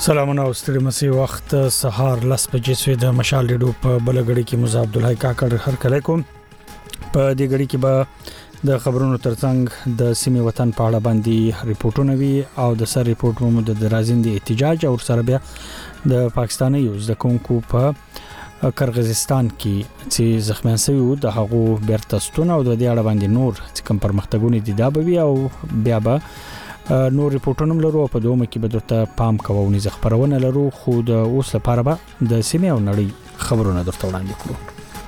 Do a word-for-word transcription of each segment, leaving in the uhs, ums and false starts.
سلامونه او ستړي مسي وخت سهار لس بجې سوی د مشال ډیډو په بلګړی کې مزه عبد الله کاکړ هر کله کوم په دې غړي کې به د خبرونو ترڅنګ د سیمه وطن په اړه باندې ریپورتونه وی او د سر ریپورت مو د درازین د احتجاج او سره بیا د پاکستاني یوز د کوونکو په کرغیزستان کې چې زخمیان شوی وو د هغو بیرتستون او د دې اړه باندې نور چې کوم پرمختګونه دي دا به او بیا به نو ریپورتونه لرو په دومره کې به درته پام کوو نه خبرونه لرو خو د اوس لپاره به د سیمه او نړۍ خبرونه درته وړاندې کړو.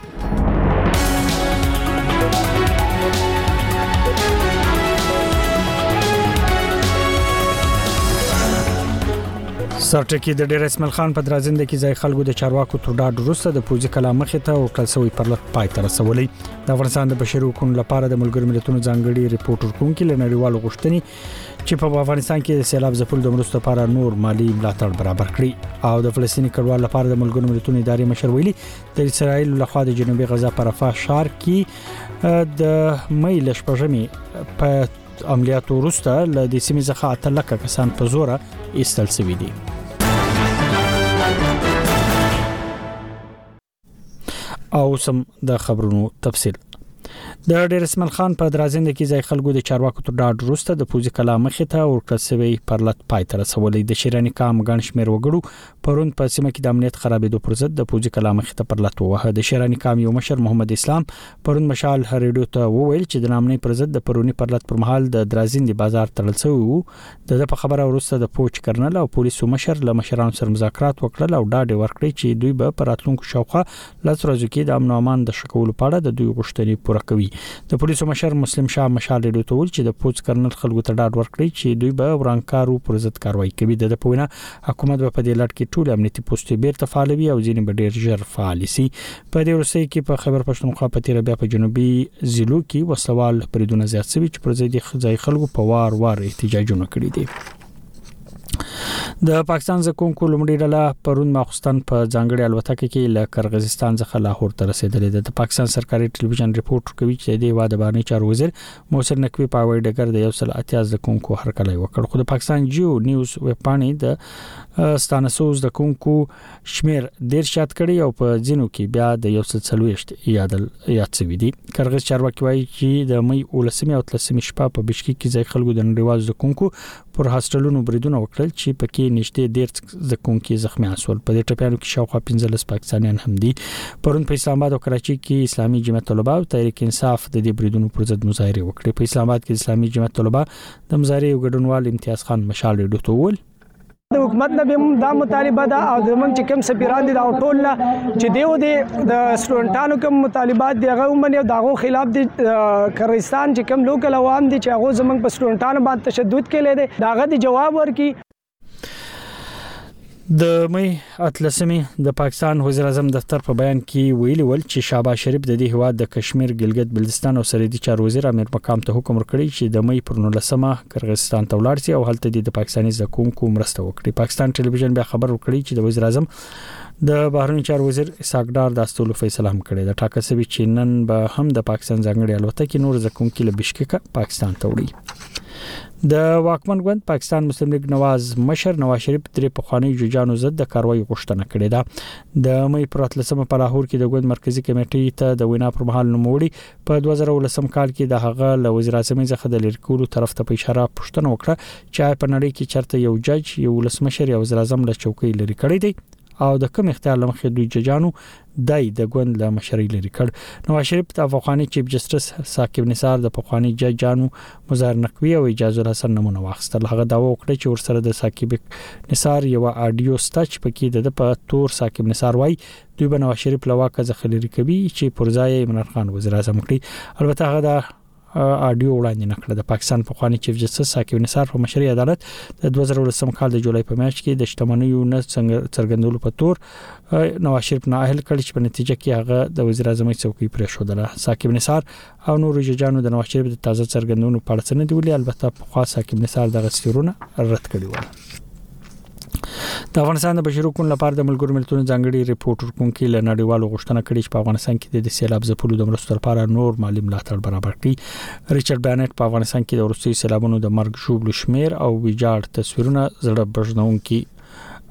سرټکی د ډیر اسماعیل خان په درازنده کې ځای خلکو د چارواکو تر ډاډ وروسته د پوزي کلام مخه ته او کلسوي پر لټ پای تر رسولې د افغانستان د بشري حقوقو لپاره د ملګرو ملتونو ځانګړي ریپورټ ورکونکي لنړیوالو غوښتنې چې په افغانستان کې د سیلاب ځپل د مرستو لپاره نور مالی ملاتړ برابر کړي او د فلسطیني کډوالو لپاره د ملګرو ملتونو ادارې مشر ویلي د اسرایل لخوا د جنوبي غزا پر رفح ښار کې د مې لشپږمې په عملیاتو وروسته ل د سیمې څخه اته لک کسان په زوره ایستل شوي دي. او سم د خبرونو تفصیل د ډیر اسماعیل خان په درازنده کې ځای خلکو د چارواکو تر ډاډ وروسته د پوزي کلام مخه ته ورکړسوي پر لټ پای تر رسولې د شیرانی کام غن شمیر وګړو پرون په سیمه کې د امنیت خرابېدو پر ضد د پوزي کلام مخه ته پر لټ وه د شیرانی کام یو مشر محمد اسلام پرون مشال هریډو ته وویل چې د نامنې پر ضد د پرونی پر لټ پر مهال د درازندې بازار تړل شوی وو د په خبره وروسته د پوچ کرنل او پولیسو مشر له مشرانو سره مذاکرات وکړل او ډاډ ورکړي چې دوی به پر راتلونکو شاوخه لس ورځې کې د امن او امان د شکول په اړه د دوی غوښتنې پوره کوي. د پولیسو مشر مسلم شاه مشال ډیډو ته ویل چې د پولیس کرنل خلکو ته ډاډ ورکړي چې دوی به ورانکارو پر ضد کاروایی کوي. د پوینه حکومت په دې لړ کې ټول امنیتي پوسټې بیرته فعالوي او ځینې به ډیر ژر فعال شي. په دې ورسې کې په خبر پښتونخوا په تیر بیا په جنوبي ضلعو کې وسوال پریدونه زیات شوي چې پر ضد ځای خلکو په وار وار احتجاجونه کړي دي. د پاکستان زکونکو لومړی ډله پرون ماخستان په ځانګړي الوتکه کې له کرغیزستان څخه لاهور ته رسیدلې ده. د پاکستان سرکاري ټلویزیون ریپورت کوي چې د واده بهرنی چارو وزیر محسن نقوی په وایي ډګر د یو سل اتیا زکونکو هرکلی وکړ خو د پاکستان جیو نیوز ویب پاڼې د ستانسوز د کونکو شمیر ډیر شات کړي او په ځینو کې بیا د یو سل څلويشت یادل یاد شوی دي. کرغیز چارواکي وایي چې د مې ولسمې او تلسمې شپه په بشکیک کې ځای خلکو د نړیوال زکونکو پر هاستلونو بریدونه وکړل چې پکې نشته ډیر زکونکي زخمیان شول. په دې ټپیانو کې شاوخوا پنځلس پاکستانیان هم دي. پرون په اسلام آباد او کراچي کې اسلامي جماعت طلبه او تحریک انصاف د دې بریدونو پر ضد مظاهره وکړه. په اسلام آباد کې اسلامي جماعت طلبه د مظاهره ګډونوال امتیاز خان مشال ډیډو ته وویل د حکومت نه به دا مطالبه ده او د موږ چې کوم سفیران دي دا ټول چې دیو دي د سټوډنټانو کوم مطالبات دی هغه ومني او داغو خلاف دي کرغیزستان چې کوم لوکل عوام دي چې هغه زمنګ په سټوډنټانو باندې تشدد کړي دي داغه دي جواب ورکي. د مې اتلسمې د پاکستان وزیر اعظم دفتر په بیان کې ویلي ول چې شهباز شریف د دې هواد د کشمیر ګلګت بلتستان او سرحدي چارو وزیر امیر مقام ته حکم ورکړی چې د مې پر نولسمه کرغیزستان ته ولاړ شي او هلته د پاکستاني زکونکو مرسته وکړي. پاکستان ټلویزیون بیا خبر ورکړی چې د وزیر اعظم د بهرنی چارو وزیر اسحاق ډار د استولو فیصله هم کړې ده. ټاکل شوی چې نن به هم د پاکستان ځانګړي الوتکې نور زکونکي له بشکیک پاکستان ته وړي. د واکمن ګوند پاکستان مسلم لیگ نواز مشر نواز شریف درې پخوانی جوجانو ضد د کاروایی غوښتنه کړې ده. د مې پر اتلسمه په لاهور کې د ګوند مرکزی کمیټې ته د وینا پر مهال نوموړي په دوه زره ولسم کال کې د هغه له وزیر اعظم څخه د لیرکولو طرف ته په اشاره پوښتنه وکړه چې په نړۍ کې چرته یو جج یو ولسمشر یا وزیر اعظم له چوکۍ لري کړی دی او د کوم اختیار لمخې دوی ججانو دای د ګوند له مشرۍ لري کړ. نواز شریف د افغاني چیف جسټس ثاقب نثار د پخوانی ججانو مظاهر نقوی او اجازه الحسن نمونه واخیستل. هغه داوا وکړه چې ورسره د ثاقب نثار یو اډیو سټاچ پکې د په تور ثاقب نثار وای دوی به نواز شریف لواکه ځخلري کوي چې پرځای عمران خان وزیر اعظم کړي. البته هغه د اډیو وړاندې نکړه. د پاکستان پخوانی چیف جسټس ثاقب نثار په مشرۍ عدالت د دوه زره ولسم کال د جولای په میاشت کې د شتمنیو نه څرګندولو په تور نواز شریف نه اهل کړي چې په نتیجه کې هغه د وزیر اعظم څوکۍ پرې شودله. ثاقب نثار او نور ججانو د نواز شریف د تازه څرګندونو په اړه څه نه دی ویلي. البته په خاص ثاقب نثار د غستیرونه رد کړي و. د افغانستان د بشري حقوقو لپاره د ملګرو ملتونو ځانګړي ریپورټ ورکونکي له نړیوالو غوښتنه کړې چې په افغانستان کې د سیلاب ځپلو د مرستو لپاره نور مالی ملاتړ برابر کړي. ریچارډ بانټ په افغانستان کې د وروستي سیلابونو د مرګ ژوبلو شمیر او ویجاړ تصویرونه زړه بژنونکي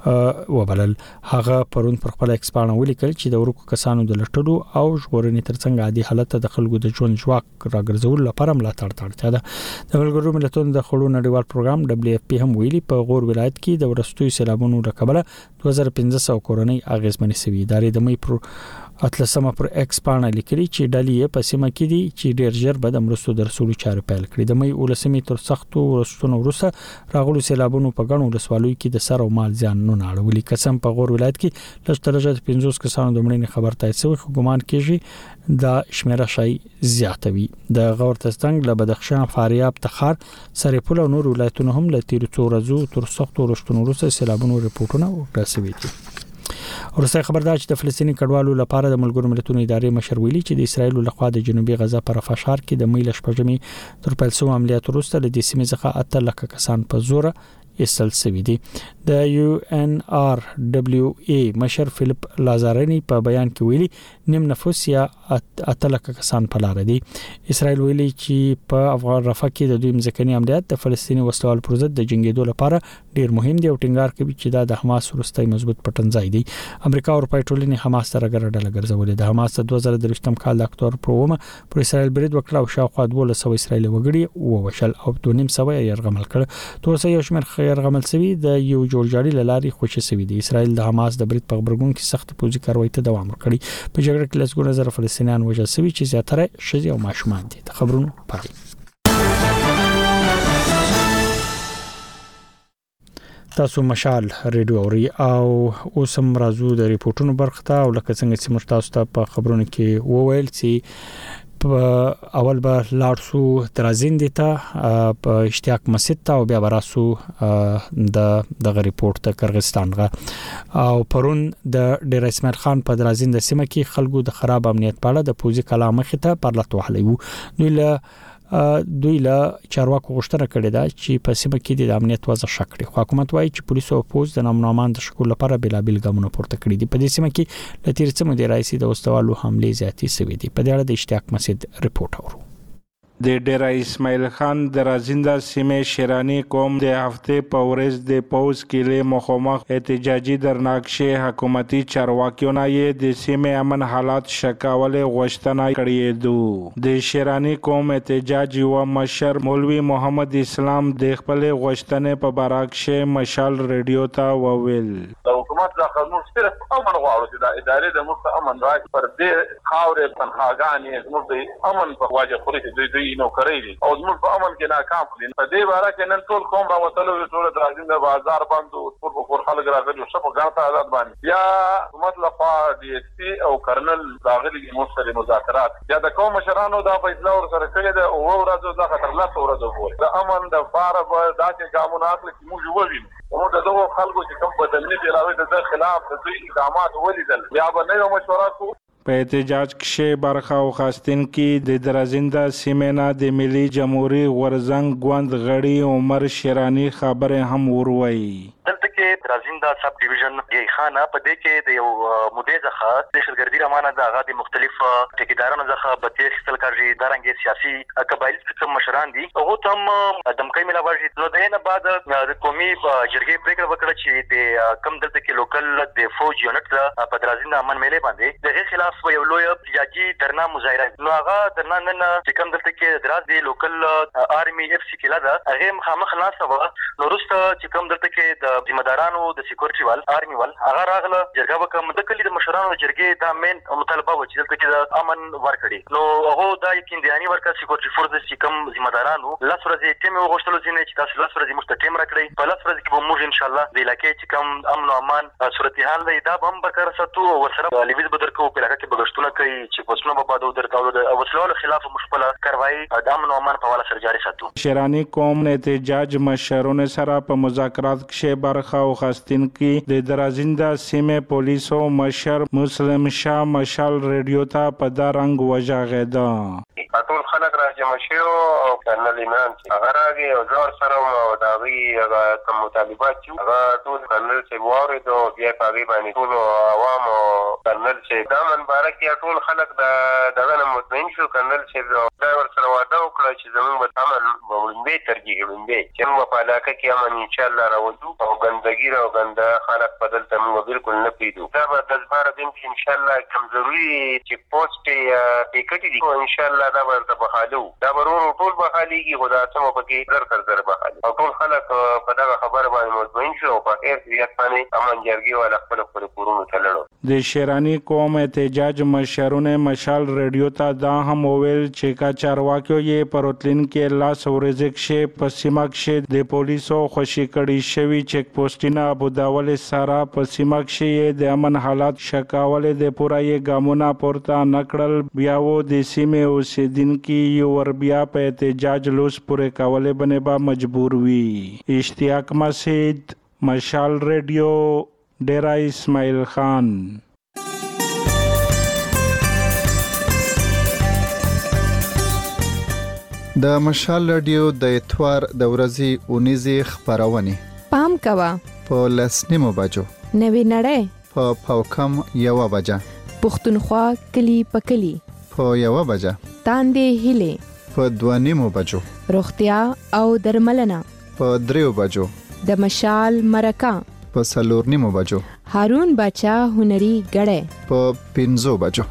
وبلل. هغه پرون پر خپل ایکس باندې ولیکل چې د ورکو کسانو د لټولو او ژغورنې ترڅنګ عادي حالت د خلکو د ژوند ژواک راګرځول لپاره ملاتړ ته اړتیا ده. د ملګرو ملتونو د خړو نړیوال پروګرام دبليو اف پی هم ویلي په غور ولایت کې د ورستوي سیلابونو رکبله دوه زره پنځه سوه کورنۍ اغیزمنې شوې. ادارې د مې پر اتلسمه پر ایکس باندې لیکلي چې ډلې په سیمه کې دي چې ډېر ژر به د مرستو د رسولو چارې پیل کړي. د مې ولسمې تر سختو ورستونو وروسته راغلو سیلابونو په غنو ولسوالۍ کې د سر او مال زیان نه اړولي. قسم په غور ولایت کې لږ تر لږه پنځوس کسانو د مړینې خبر تایید شوی، خو ګمان کیږي د شمیره شای زیاتوي. د غور تستنګ له بدخشان، فاریاب، تخار، سرپل او نور ولایتونو هم له تیر څو ورځو تر سختو ورستونو وروسته سیلابونو رپورټونه ورسوي دي. ورسته خبردار چې د فلسطیني کډوالو لپاره د ملګرو ملتونو ادارې مشر ویلي چې د اسرایل لخوا د جنوبي غزا پر فشار کې د میل شپږمې تر پیل شو عملیات وروسته د دې سیمې څخه اته لک کسان په زور ایستل شوی دي. د یو ان آر دبليو ای مشر فلیپ لازارنی په بیان کې ویلي نیم نفوس یا اته لک کسان په لار دي. اسرائیل ویلي چې په افغان رفح کې د دوی مځکني عملیات د فلسطیني وسلوال پر ضد د جنگیدو لپاره ډیر مهم دي او ټینګار کوي چې دا د حماس وروستي مضبوط پټنځای دی. امریکا او اروپای ټولنې حماس سره ګډه ګرځولې. د حماس د دوه زره درویشتم کال د اکتوبر پر اومه پر اسرائیل برید وکړ او شاوخوا دوه سوه اسرائیل وګړي ووشل او دوه نیم سوه یې يرغمل کړ. تر اوسه یو شمېر يرغمل شوی د یو جوړجاړي لاري خوشي شوی دی. اسرائیل د حماس د برید په خبرګون کې سخت پوځي کاروایی ته دوام ورکړي. په جګړه کې لسګونه زره فلسطینیان وژل شوي چې زیاتره ښځې او ماشومان دي. د خبرونو پای. تاسو مشال ریډیو اوري او اوس هم راځو د ریپورتونو برخه ته او لکه څنګه چې مرتاسو ته په خبرونو کې وویل چې په اول به لارسو ترازین ته په اشتیاق مسجد ته او بیا براسو د دغه ریپورت ته قرغستان غا او پرون د ډیر اسماعیل خان په درازین د سیمه کې خلکو د خراب امنیت په اړه د پوزي کلام مخته پرلط وحلی وو. دوی له دوی له چارواکو غوښتنه کړې ده چې په سیمه کې د امنیت وضع شکړي. خو حکومت وایي چې پولیسو او پوز د نامنامان د شکول لپاره بلابل ګامونه پورته کړي دي. په دې سیمه کې د تیر څه مدیر رئیس د وسوالو حمله زیاتې شوې دي. په دې اړه د اشتیاق مسجد ریپورت اورو. د ډیره اسماعیل خان د رازنده سیمه شیرانی قوم د هفته په ورځ د پوز کېله مخامخ احتجاجي درناکشه حکومتي چارواکیونه یې د سیمه امن حالات شکاوله غوښتنه کړې ده. د شیرانی قوم احتجاج یو مشر مولوی محمد اسلام د خپل غوښتنې په بارکشه مشال ریډیو ته وویل. د حکومت د قانون سره امن غواړي چې د ادارې د مخ امن راځي پر دې خاورې تنهاګانې زموږ د امن په واجب خوري دوی دوی نو کوي او زموږ په امن کې ناکام دي. په دې باره کې نن ټول قوم راوتلو ټول درازین د بازار باندې او ټول په خلک راغلي شپه ګڼه آزاد باندې یا حکومت لخوا ډي اس پی او کرنل راغلي مستری مذاکرات یا د قوم مشرانو دا فیصله ور سره کړې ده او ورځو دا خطر لا ورځو پورې د امن د فار به داسې ګامونه اخلي چې موږ ووینو. نو دغه خلکو چې کوم بدلنی دی راوي د خلاف د دوی اقدامات ولیدل بیا به نه مشوره کو. په احتجاج کې برخه واخیستن کې د درازنده سیمه د ملي جمهوریت غورزنګ ګوند غړي عمر شیرانی خبره هم وروي. دلته کې درازنده سب ډیویژن یې خانه په دې کې د یو مودې ځخه د شرګردي رمانه د هغه د مختلف ټیکدارانو ځخه به تیر خپل کاري دارنګ سیاسي قبایل څخه مشران دي او تم دمکې ملاوي نو دغه بعد د قومي جرګې پریکړه وکړه چې د کم دلته کې لوکل د فوج یونټ په درازنده امن میلې باندې دغه خلاف یو لوی احتجاجي درنا مظاهره نو هغه درنا نن چې کم دلته کې دراز دی لوکل آرمي اف سی کلا ده هغه مخامخ خلاص و نو وروسته چې کم دلته کې د ذمہ دارانو د سکیورټي وال آرمي وال هغه راغله جرګه وکم د کلی د مشرانو جرګې دا مین مطالبه و چې دلته کې د امن ورکړي نو هغه دا یقین دیانی ورکړ سکیورټي فورس چې کم ذمہ دارانو لاس ورځي ټیم وغوښتل چې تاسو لاس ورځي مست ټیم راکړي په لاس ورځي کې به موږ ان شاء الله د علاقې چې کم امن او امان صورتحال دی دا به هم برقرار ساتو او ورسره لیویز بدر کو په علاقې کې بغشتونه کوي چې پښتون په بادو درکاو د وسلو خلاف مشکله کاروایی د امن او امان په حواله سره جاري ساتو. شیرانی قوم احتجاج مشرونه سره په مذاکرات کې برخه واخیستن کې د درازنده سیمه پولیسو مشر مسلم شاه مشال ریډیو ته په دا رنګ وژغېده. ټول خلک راجمع شو او کرنل ایمان هغه راغی او زور سره او داغي هغه کوم مطالبات چې هغه ټول کرنل چې وارد او بیا پاغي باندې ټول عوام او کرنل چې دا من بارک یا ټول خلک د دغه مطمئن شو کرنل چې ډرایور سره وعده وکړه چې زموږ به امن به لومبۍ ترجیح لومبۍ چې موږ په علاقه کې امن انشاءالله راولو او ګندګي او ګنده خلک په دلته موږ بالکل نه پرېږدو. دا به د زما دین کې انشاءالله کوم ضروري چیک پوسټ یا ټیکټ دي انشاءالله دا به ورته بحالو. دا به ورو ټول بحالېږي خو دا څه به پکې زر تر زر بحالي او ټول خلک په دغه خبره باندې مطمئن شو او په خیر طبیعت باندې امن جرګې والا خپل خپل کورونو ته لاړو. د شیراني قوم احتجاج مشرونه مشال ریډیو ته دا هم وویل چې کا چارواکیو یې پروتلین کې لاس ورزک شي په سیمه کې د پولیسو خوشي کړي شوی چیک پوسټونه ابوداول سره په سیمه کې د امن حالات شکاول د پورای ګامونه پورته نکړل بیا و د سیمه اوسیدونکو یو ور بیا په احتجاج لوس پورې کولې باندې با مجبور وي. اشتیاق مسجد مشال ریډیو ډیرا اسماعیل خان. د مشال رادیو د اتوار د ورځې اونیزې خبرونه پام کوا په لسنیمو بجو نوی نړۍ په پاوکم یو بجا پښتونخوا کلی پکلی په یو بجا تاندې هله په دوانیمو بجو روغتیا او درملنه په دریو بجو د مشال مرکه په سلور نیمو بجو هارون بچا هنري غړې په پنځو بجو.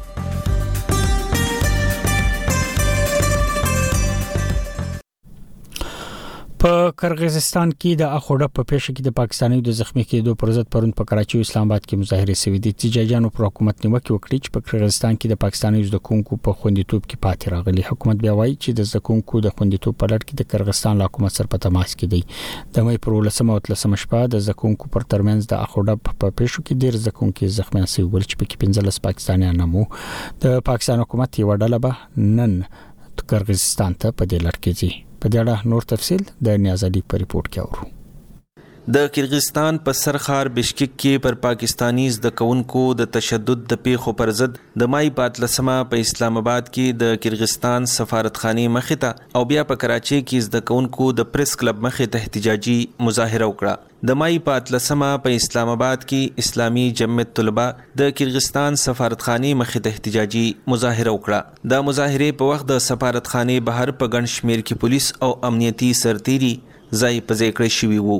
په قرغیزستان کې د اخوډه په پیښه کې د پاکستاني د زخمی کېدو پر ضد پرون په کراچي او اسلام آباد کې مظاهره شوې دي. احتجاجیانو پر حکومت نیوکه وکړه چې په قرغیزستان کې د پاکستاني د کوونکو په خوندیتوب کې پاتې راغلي. حکومت بیا وایي چې د زکونکو د خوندیتوب په لړ کې د قرغیزستان حکومت سره په تماس کې دی. د مې پر ولسمه او تلسمه شپه د زکونکو پر ترمنځ د اخوډه په پیښه کې ډیر زکونکو زخمیان شوي ول چې په کې پنځلس پاکستانیان مو د پاکستان حکومت یو ډله به نن قرغیزستان ته په دې لړ کې ځي. په دې اړه نور تفصیل د نیاز علي په ریپورت کې اورو. د قرغیزستان په سرخار بشکک کې پر پاکستانی زده کوونکو د تشدد د پیښو پر ضد د مای پاتلسمه په اسلام آباد کې د قرغیزستان سفارتخانه مخې ته او بیا په کراچي کې زده کوونکو د پریس کلب مخې ته احتجاجي مظاهره وکړه. د مای پاتلسمه په اسلام آباد کې اسلامي جمعیت طلبه د قرغیزستان سفارتخانه مخې ته احتجاجي مظاهره وکړه. د مظاهره په وخت د سفارتخانه بهر په ګڼ شمیر کې پولیس او امنیتي سرتيري ځای په ځای کړی شوي وو.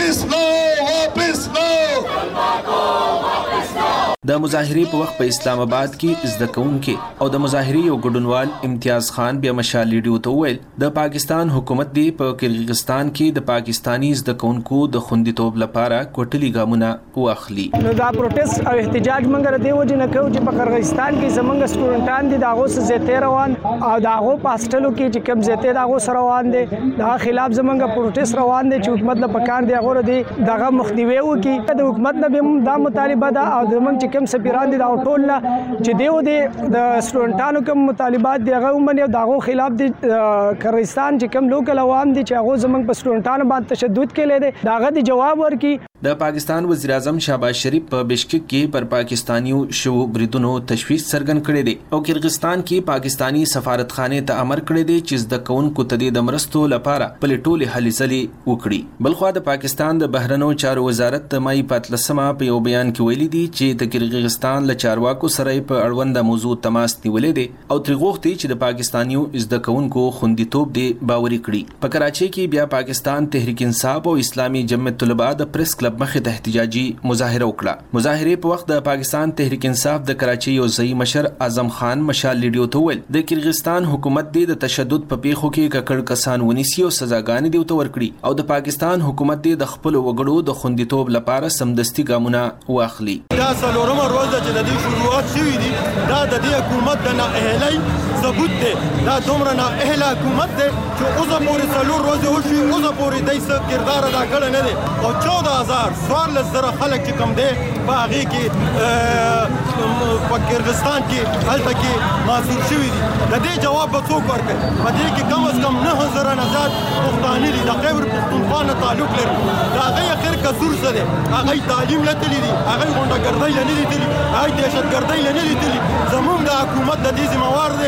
د مظاهرې په وخت په اسلام آباد کې زده کوونکي او د مظاهرې یو ګډونوال امتیاز خان بیا مشال ریډیو ته وویل د پاکستان حکومت دی په قرغیزستان کې د پاکستانی زده کوونکو د خوندیتوب لپاره کوټلي ګامونه واخلي. نو دا پروتست او احتجاج منګر دی وجه نه کوي چې په قرغیزستان کې زمونږ سټوډنټان دي داغو زیته روان او داغو پاستلو کې چې کم زیته داغو سره روان دي دا خلاف زمونږ پروتست روان دي چې حکومت له پکار دی هغه دی دغه مخنیوي وکي د حکومت نه دا مطالبه ده او زمونږ کوم سفیران دي دا ټول چې دیو دي د سټوډنټانو کوم مطالبات دي هغه ومني داغو خلاف دي قرغیزستان چې کوم لوکل عوام دي چې هغه زمونږ په سټوډنټانو باندې تشدد کړي دي داغه دي جواب ورکي. د پاکستان وزیر اعظم شهباز شریف په بشکک کې پر پاکستانیو شو بریدونو تشویش څرګند کړی دی او قرغیزستان کې پاکستانی سفارتخانه ته امر کړی دی چې د کوونکو ته د مرستو لپاره پلیټولې هلې ځلې وکړي. بلخوا د پاکستان د بهرنیو چارو وزارت د مای پاتلسمه په یو بیان کې ویلي دی چې د قرغیزستان له چارواکو سره په اړونده موضوع تماس نیولې دی او ترغوښتي چې د پاکستانیو زده کوونکو خوندیتوب دی باوري کړي. په کراچي کې بیا پاکستان تحریک انصاف او اسلامي جمعیت طلبه د پریس کلب مخې ته احتجاجي مظاهره وکړه. مظاهره په وخت د پاکستان تحریک انصاف د کراچي یو ځای مشر اعظم خان مشال ریډیو ته ویل د قرغیزستان حکومت د تشدد په پیښو کې ککړ کسان ونیسي او سزاګانې دی ورته ورکړي او د پاکستان حکومت د خپل وګړو د خوندیتوب لپاره سمدستي ګامونه واخلي. دا څلورمه ورځ چې د دې شروعات شوې دي دا د دې حکومت د نااهلۍ ثبوت دی. دا دومره نااهله حکومت دی چې اوسه پورې څلور ورځې وشوي اوسه پورې دی څه کردار ادا کړی نه دی او چودہ هزار څوارلس زره خلک چې کوم دی په هغې کې په قرغیزستان کې هلته کې معذور شوي دي. د دې جواب به څوک ورکوي؟ په دې کې کم از کم نهه زره نه زیات پښتانه دي د خیبر پښتونخوا نه تعلق لري. د هغوی اخر کسور څه دی؟ هغوی تعلیم نه تللي دي، هغوی غونډهګردۍ له نه دي تللي، هغوی دهشتګردۍ له نه دي تللي. زموږ د حکومت د دې ذمهوار دی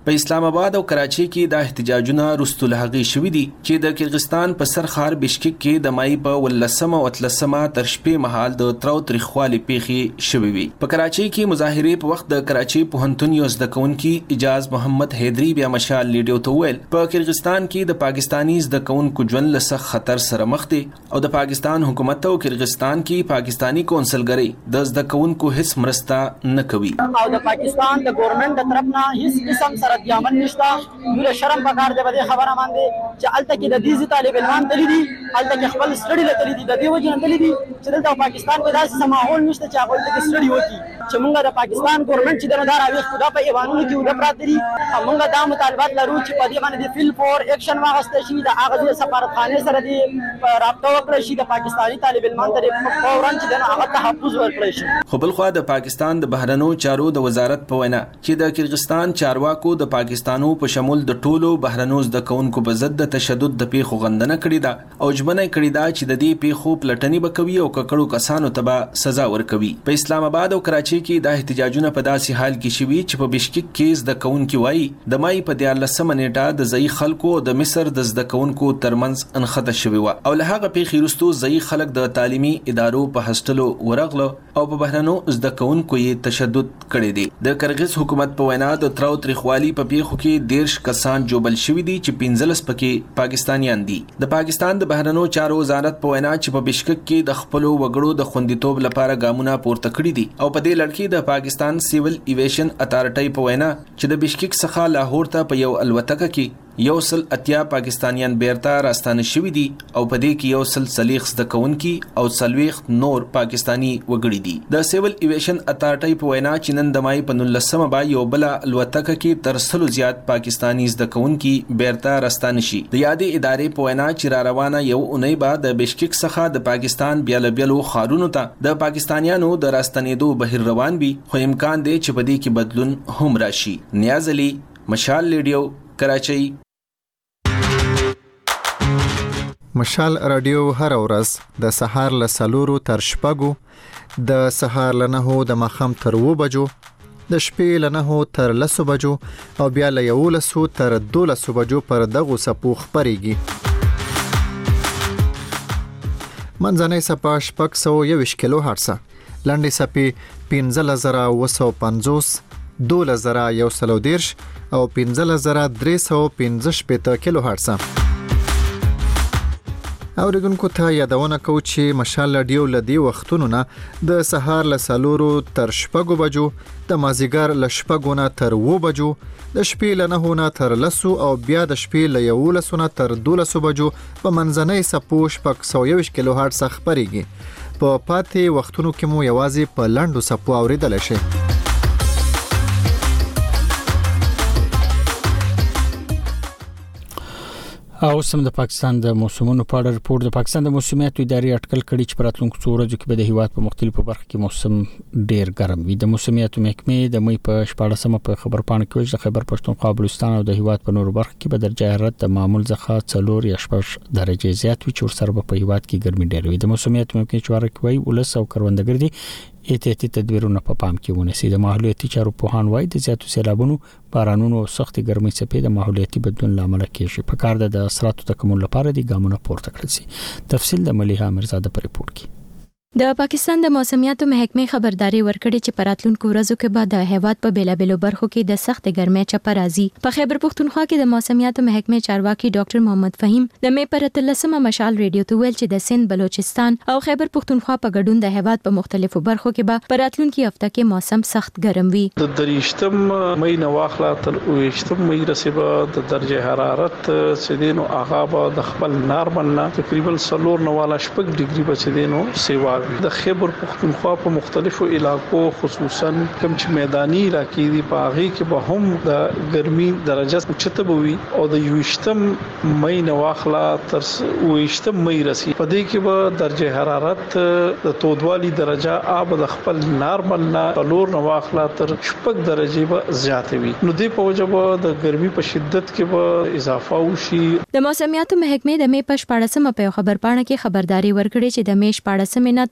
په اسلام آباد او کراچي کې د احتجاجونه رستو لهغي شوې دي چې د کرغستان په سر ښار بشکک کې د مای په ولسمه او اتلسمه تر شپې مهال د ترو تریخوالي پیخي شوې وي. په کراچي کې مظاهره په وخت د کراچي پوهنتون یو زده کوونکي اجاز محمد حیدری بیا مشال لیډیو ته ویل په کرغستان کې د پاکستانی زده کوونکو ژوند له سخت خطر سره مخ دي او د پاکستان حکومت او کرغستان کې پاکستانی کونسلګری د زده کوونکو هیڅ مرسته نه کوي او د پاکستان د ګورنمنت د طرف نه هیڅ قسم سره دیامن نشته. نور شرم پکار دی په خبره باندې چې الته کې د دې طالب علمان تللی دي الته کې خپل سټډي لته دي د دې وجه نه تللی دي چې دلته پاکستان کې داسې ماحول نشته چې هغه د سټډي وکړي چې موږ د پاکستان ګورنمنت چې دغه راوي خدا په ایوانونو کې ودا پراته دي موږ دا مطالبات لرو چې په دې باندې فیل فور اکشن واغسته شي د هغه د سفارتخانه سره دی رابطه وکړي شي د پاکستاني طالب علمان ته فورا چې دغه هغه تحفظ ورکړي شي. خو بل خو د پاکستان د بهرنیو چارو د وزارت په وینا چې د کرغستان چارواکو د پاکستانو په شمول د ټولو بهرنیو زده کوونکو په ضد د تشدد د پیښو غندنه کړې ده او ژمنه کړې ده چې د دې پیښو پلټنې وکوي او ککړو کسانو ته به سزا ورکوي. په اسلام آباد او کراچي کې د احتجاجونه په داسې حال کې شوي چې په بشکک کې زده کوونکي وایي د مای په دیارلسمه نیټه د ځای خلکو او د مصر د زده کوونکو ترمنځ انخته شوی و او له هغه پیښې وروسته ځای خلک د تعلیمي ادارو په هسټلو ورغله او په بهرنیو زده کوونکو یې تشدد کړی دی. د کرغز حکومت په وینا د ترو تریخوالي په پیښو کې دیرش کسان جوبل شوي دي چې پنځلس پکې پاکستانیان دي. د پاکستان د بهرنیو چارو وزارت په وینا چې په بشکک کې د خپل وګړو د خوندیتوب لپاره ګامونه پورته کړي دي او په دې لړ کې د پاکستان سیول ایویشن اتارټي په وینا چې د بشکک څخه لاهور ته په یو الوتکه کې یو سل اتیا پاکستانیان بیرته راستانه شوي دي او په دې کې یو سل سلیخ زده کوونکي او سلويخ نور پاکستانی وګړي دي. د سیول ایویشن اتارټي په وینا چې نن د مای په نولسمه با یو بل الوتکه کې تر سلو زیات پاکستانی زده کوونکي بیرته راستانه شي. د یادې ادارې په وینا چې را روانه یو اونۍ بعد د بشکک څخه د پاکستان بیل بیلو خارونو ته د پاکستانیانو د راستنېدو بهیر روان وي خو امکان دی چې په دې کې بدلون هم راشي. نیاز علي، مشال لیډیو، کراچۍ. مشال رادیو هر ورځ د سهار له سلورو تر شپږو د سهار له نهو د ماښام تر اوو بجو د شپې له نهو تر لسو بجو او بیا له یولسو تر دولسو بجو پر دغو څپو خپرېږي. منځنۍ څپه شپږ سوه یوویشت کیلو هرټزه، لنډې څپې پنځلس زره اوه سوه پنځوس، دولس زره یو سل او دېرش او پنځلس زره درې سوه پنځه شپېته کیلو هرټزه. اوریدونکو ته یادونه کوو چې مشال رادیو له دې وختونو نه د سهار له څلورو تر شپږو بجو، د مازدیګر له شپږو نه تر اوو بجو، د شپې له نهو نه تر لسو او بیا د شپې له یولسو نه تر دولسو بجو په منځنۍ څپو شپږ سوه یوویشت کیلو هرټز خپرېږي. په پاتې وختونو کې مو یوازې په لنډو څپو اوریدلی شئ. او سم د پاکستان د موسمونو په اړه رپورت. د پاکستان د موسمیاتو ادارې اټکل کړي چې په راتلونکو څو ورځو کې به د هیواد په مختلفو برخو کې موسم ډیر ګرم وي. د موسمیاتو محکمې د مې په شپاړسمه په خبرپاڼه کې وایي د خیبر پښتونخوا، بلوچستان او د هیواد په نورو برخو کې به درجه حرارت د معمول څخه څلور یا شپږ درجه زیات وي چې ورسره به په هیواد کې ګرمي ډیر وي. د موسمیاتو محکمې چارواکي وایي ولس او کروندګر دي احتیاطي تدبیرونه په پام کې ونیسي. د ماحولیاتي چارو پوهان وایي د زیاتو سیلابونو، بارانونو او سختي ګرمۍ څپې د ماحولیاتي بدلون لامل کېږي. په کار د اثراتو تکمل لپاره د ګامونو پورته کړل شي. تفصیل د مليحه مرزاده په ریپورت کې. د پاکستان د موسمیاتو محکمې خبرداري ورکړې چې په راتلونکو ورځو کې به د هیواد په بیلابېلو برخو کې د سخت ګرمۍ چپه راځي. په خیبر پښتونخوا کې د موسمیاتو محکمې چارواکي ډاکټر محمد فهیم د مې پر اتلسمه مشال ریډیو ته ویل چې د سند، بلوچستان او خیبر پښتونخوا په ګډون د هیواد په مختلفو برخو کې به په راتلونکي هفته کې موسم سخت ګرم وي. د دریشتم مې نو واخلا تر اوویشتم مې رسېبه د درجه حرارت چې دینو هغه به د خپل نارمل نه تقریبا څلور نه والا شپږ ډیګري به چې دینو سیوا د خیبر پښتونخوا په مختلفو علاقو خصوصا کوم چې میداني علاقې دي په هغه کې به هم د ګرمي درجه اوچته بوي او د یوشتم مې نو واخلا تر اوویشتم مې رسي په دې کې به درجه حرارت د تودوالي درجه آب د خپل نارمل نه څلور نو واخلا تر شپږ درجه به زیاتې وي. نو دې په وجه به د ګرمي په شدت کې به اضافه وشي. د موسمیاتو محکمې د مې په شپاړسمه په خبرپاڼه کې خبرداري ورکړې چې د مې شپاړسمه نه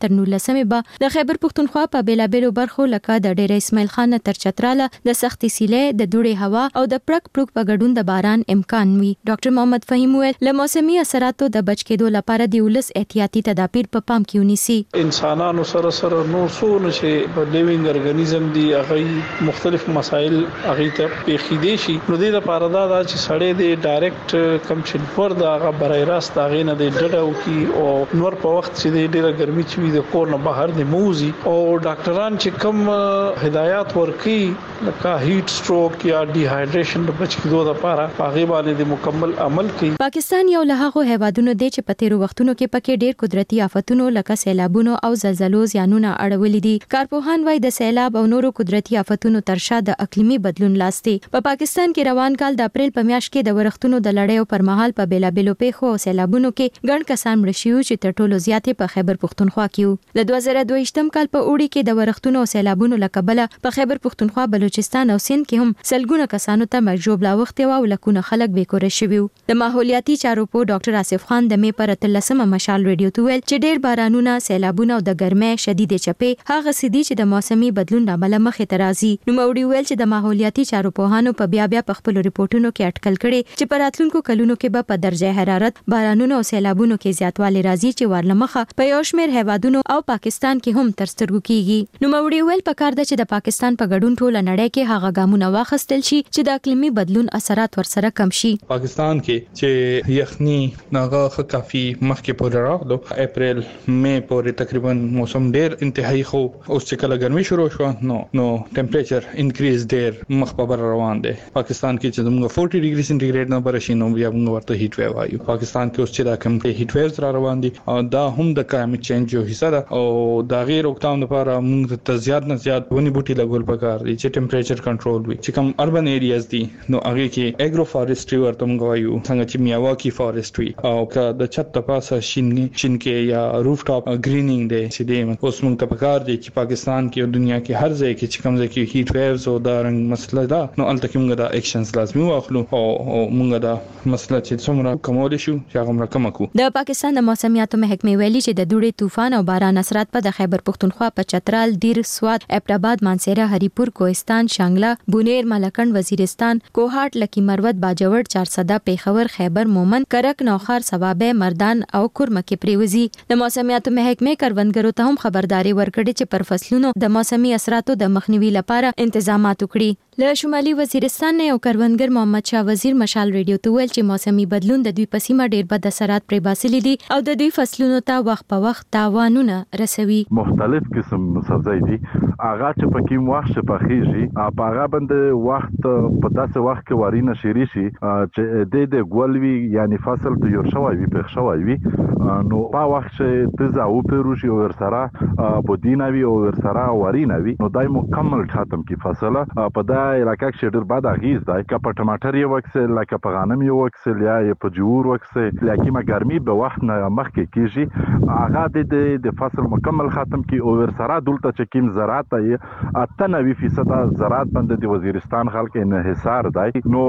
تر نولسمې به د خیبر پښتونخوا په بیلابېلو برخو لکه د ډېر اسماعیل خان تر چتراله د سختي سیلې د دوړې هوا او د پړک پړک په ګډون د باران امکان وي. ډاکټر محمد فهیم ویل له موسمي اثراتو د بچ کېدو لپاره د ولس احتیاطي تدابیر په پام کې ونیسي. انسانانو سره سره نور څو چې په لیوینګ ارګانیزم دی هغه مختلف مسایل هغه ته پیښیدي شي. نو د لپاره دا چې سړی د ډایرکټ کم چې پر دا هغه برای راست هغه نه د ډډه او کی او نور په وخت چې ډیره ګرمي چې د کور نه بهر د موزي او ډاکټران چې کوم هدایت ورکي لکه هیټ سټروک یا ډي هایډریشن د بچ کېدو لپاره هغه باندې د مکمل عمل کوي. پاکستان یو له هغو هیوادونو دی چې په تیرو وختونو کې پکې ډېر قدرتي آفتونو لکه سیلابونو او زلزلو زیانونه اړولې دي. کارپوهان وايي د سیلاب او نورو قدرتي آفتونو تر شا د اقلیمي بدلون لاس دی. په پاکستان کې روان کال د اپریل په میاشت کې د ورښتونو د لړۍ پر مهال په بیلابېلو پیښو او سیلابونو کې ګڼ کسان مړ شوي چې تر ټولو زیاتې په خیبر پښتونخوا کې وو. د دوه زره دوه ویشتم کال په اوړي کې د ورښتونو او سیلابونو له کبله په خیبر پښتونخوا، بلوچستان او سند کې هم سلګونه کسانو ته مرګ ژوبلا وختي او لکونه خلک بیکوره شوي وو. د ماحولیاتي چارو په ډاکټر آصف خان د مې پر اتلسمه مشال ریډیو ته ویل چې ډېر بارانونه، سیلابونه او د ګرمۍ شدید چپې هغه سدي چې د موسمي بدلون عمله مخې ته راځي. نو موري ویل چې د ماحولیاتي چارو پوهانو په بیا بیا په خپل ریپورتونو کې اټکل کړي چې په راتلونکو کلونو کې به په درجه حرارت، بارانونو او سیلابونو کې زیاتوالی راځي چې ورلمخه په یو شمېر هیوادونو او پاکستان کې هم تر سترګو کیږي. نو موري ویل پکار ده چې د پاکستان په ګډون ټوله نړۍ کې هغه ګامونه واخیستل شي چې د اقلیمي بدلون اثرات ورسره کم شي. پاکستان کې چې یخني ناغه کافي مخکې پورې راغلو، اپریل مې پورې تقریبا موسم ډېر انتهایی خو اوس چې کله ګرمي شروع شو نو نو ټمپریچر انکریز ډېر مخ په بر روان دی. پاکستان کې چې موږ چالیس ډیګري سنټیګریډ نه برشي نو بیا موږ ورته هیټ ویو وایو. پاکستان کې اوس چې دا کوم هیټ ویوز را روان دي او دا هم د کلایمټ چینج یو حصہ ده او دا غیر روکتام لپاره موږ ته زیات نه زیات ونی بوټي لګول پکار دي چې ټمپریچر کنټرول وي. چې کوم اربن ایریاز دي نو هغه کې اګرو فارستري ورته موږ وایو، څنګه چې میاواکی فارستري او که د چت په پاسه شین شینکې یا روف ټاپ ګرینینګ دی چې دی اوس موږ ته پکار دي چې پاکستان کې او دنیا کې هر ځای کې چې کوم ځای کې هیټ ویوز او دا رنګ مسله ده نو الته کې موږ دا اکشنز لازمي واخلو او موږ دا مسله چې څومره کومول شو چې هغه رقم کو. د پاکستان د موسمیاتو محکمې ویلي چې د دوړې طوفان او باران اثرات په د خیبر پښتونخوا په چترال، دیر، سوات، ابټاباد، مانسهره، هریپور، کوهستان، شانګله، بونیر، ملکند، وزیرستان، کوهاټ، لکی مروت، باجوړ، چارسده، پیښور، خیبر، مومند، کرک، نوخار، سوابه، مردان او کورمه کې پریوزي. د موسمیاتو محکمې کروندګرو ته هم خبرداري ورکړې چې پر فصلونو د موسمي اثراتو د مخنیوي لپاره انتظامات وکړي. له شمالي وزیرستان نه یو کروندګر محمد شاه وزیر مشال ریډیو ته ویل چې موسمي بدلون د دوی په سیمه ډېر بد اثرات پرې باسلي دي او د دوی فصلونو ته وخت په وخت تاوانونه رسوي. مختلف قسم سبزی دي هغه چې په کوم وخت چې پخېږي په هغه باندې وخت په داسې وخت کې وارینه شيري شي چې د دې ګولوي یعنی فصل ته یو شوی وي په شوی وي نو په وخت چې تزه او پروشي او ورسره بودینوي او ورسره وارینه وي نو دای مکمل ختم کی فصله په دا علاقه کې ډېر بد اغیز دی. که په ټماټر یو وکسل لکه په غنم یو وکسل یا په جوور وکسل لکه ما ګرمي به وخت نه مخکې کیږي هغه د د فصل مکمل ختم کی او ورسره دلته چې کیم زراعت یې اته نوي فیصد زراعت باندې د وزیرستان خلک انحصار دی نو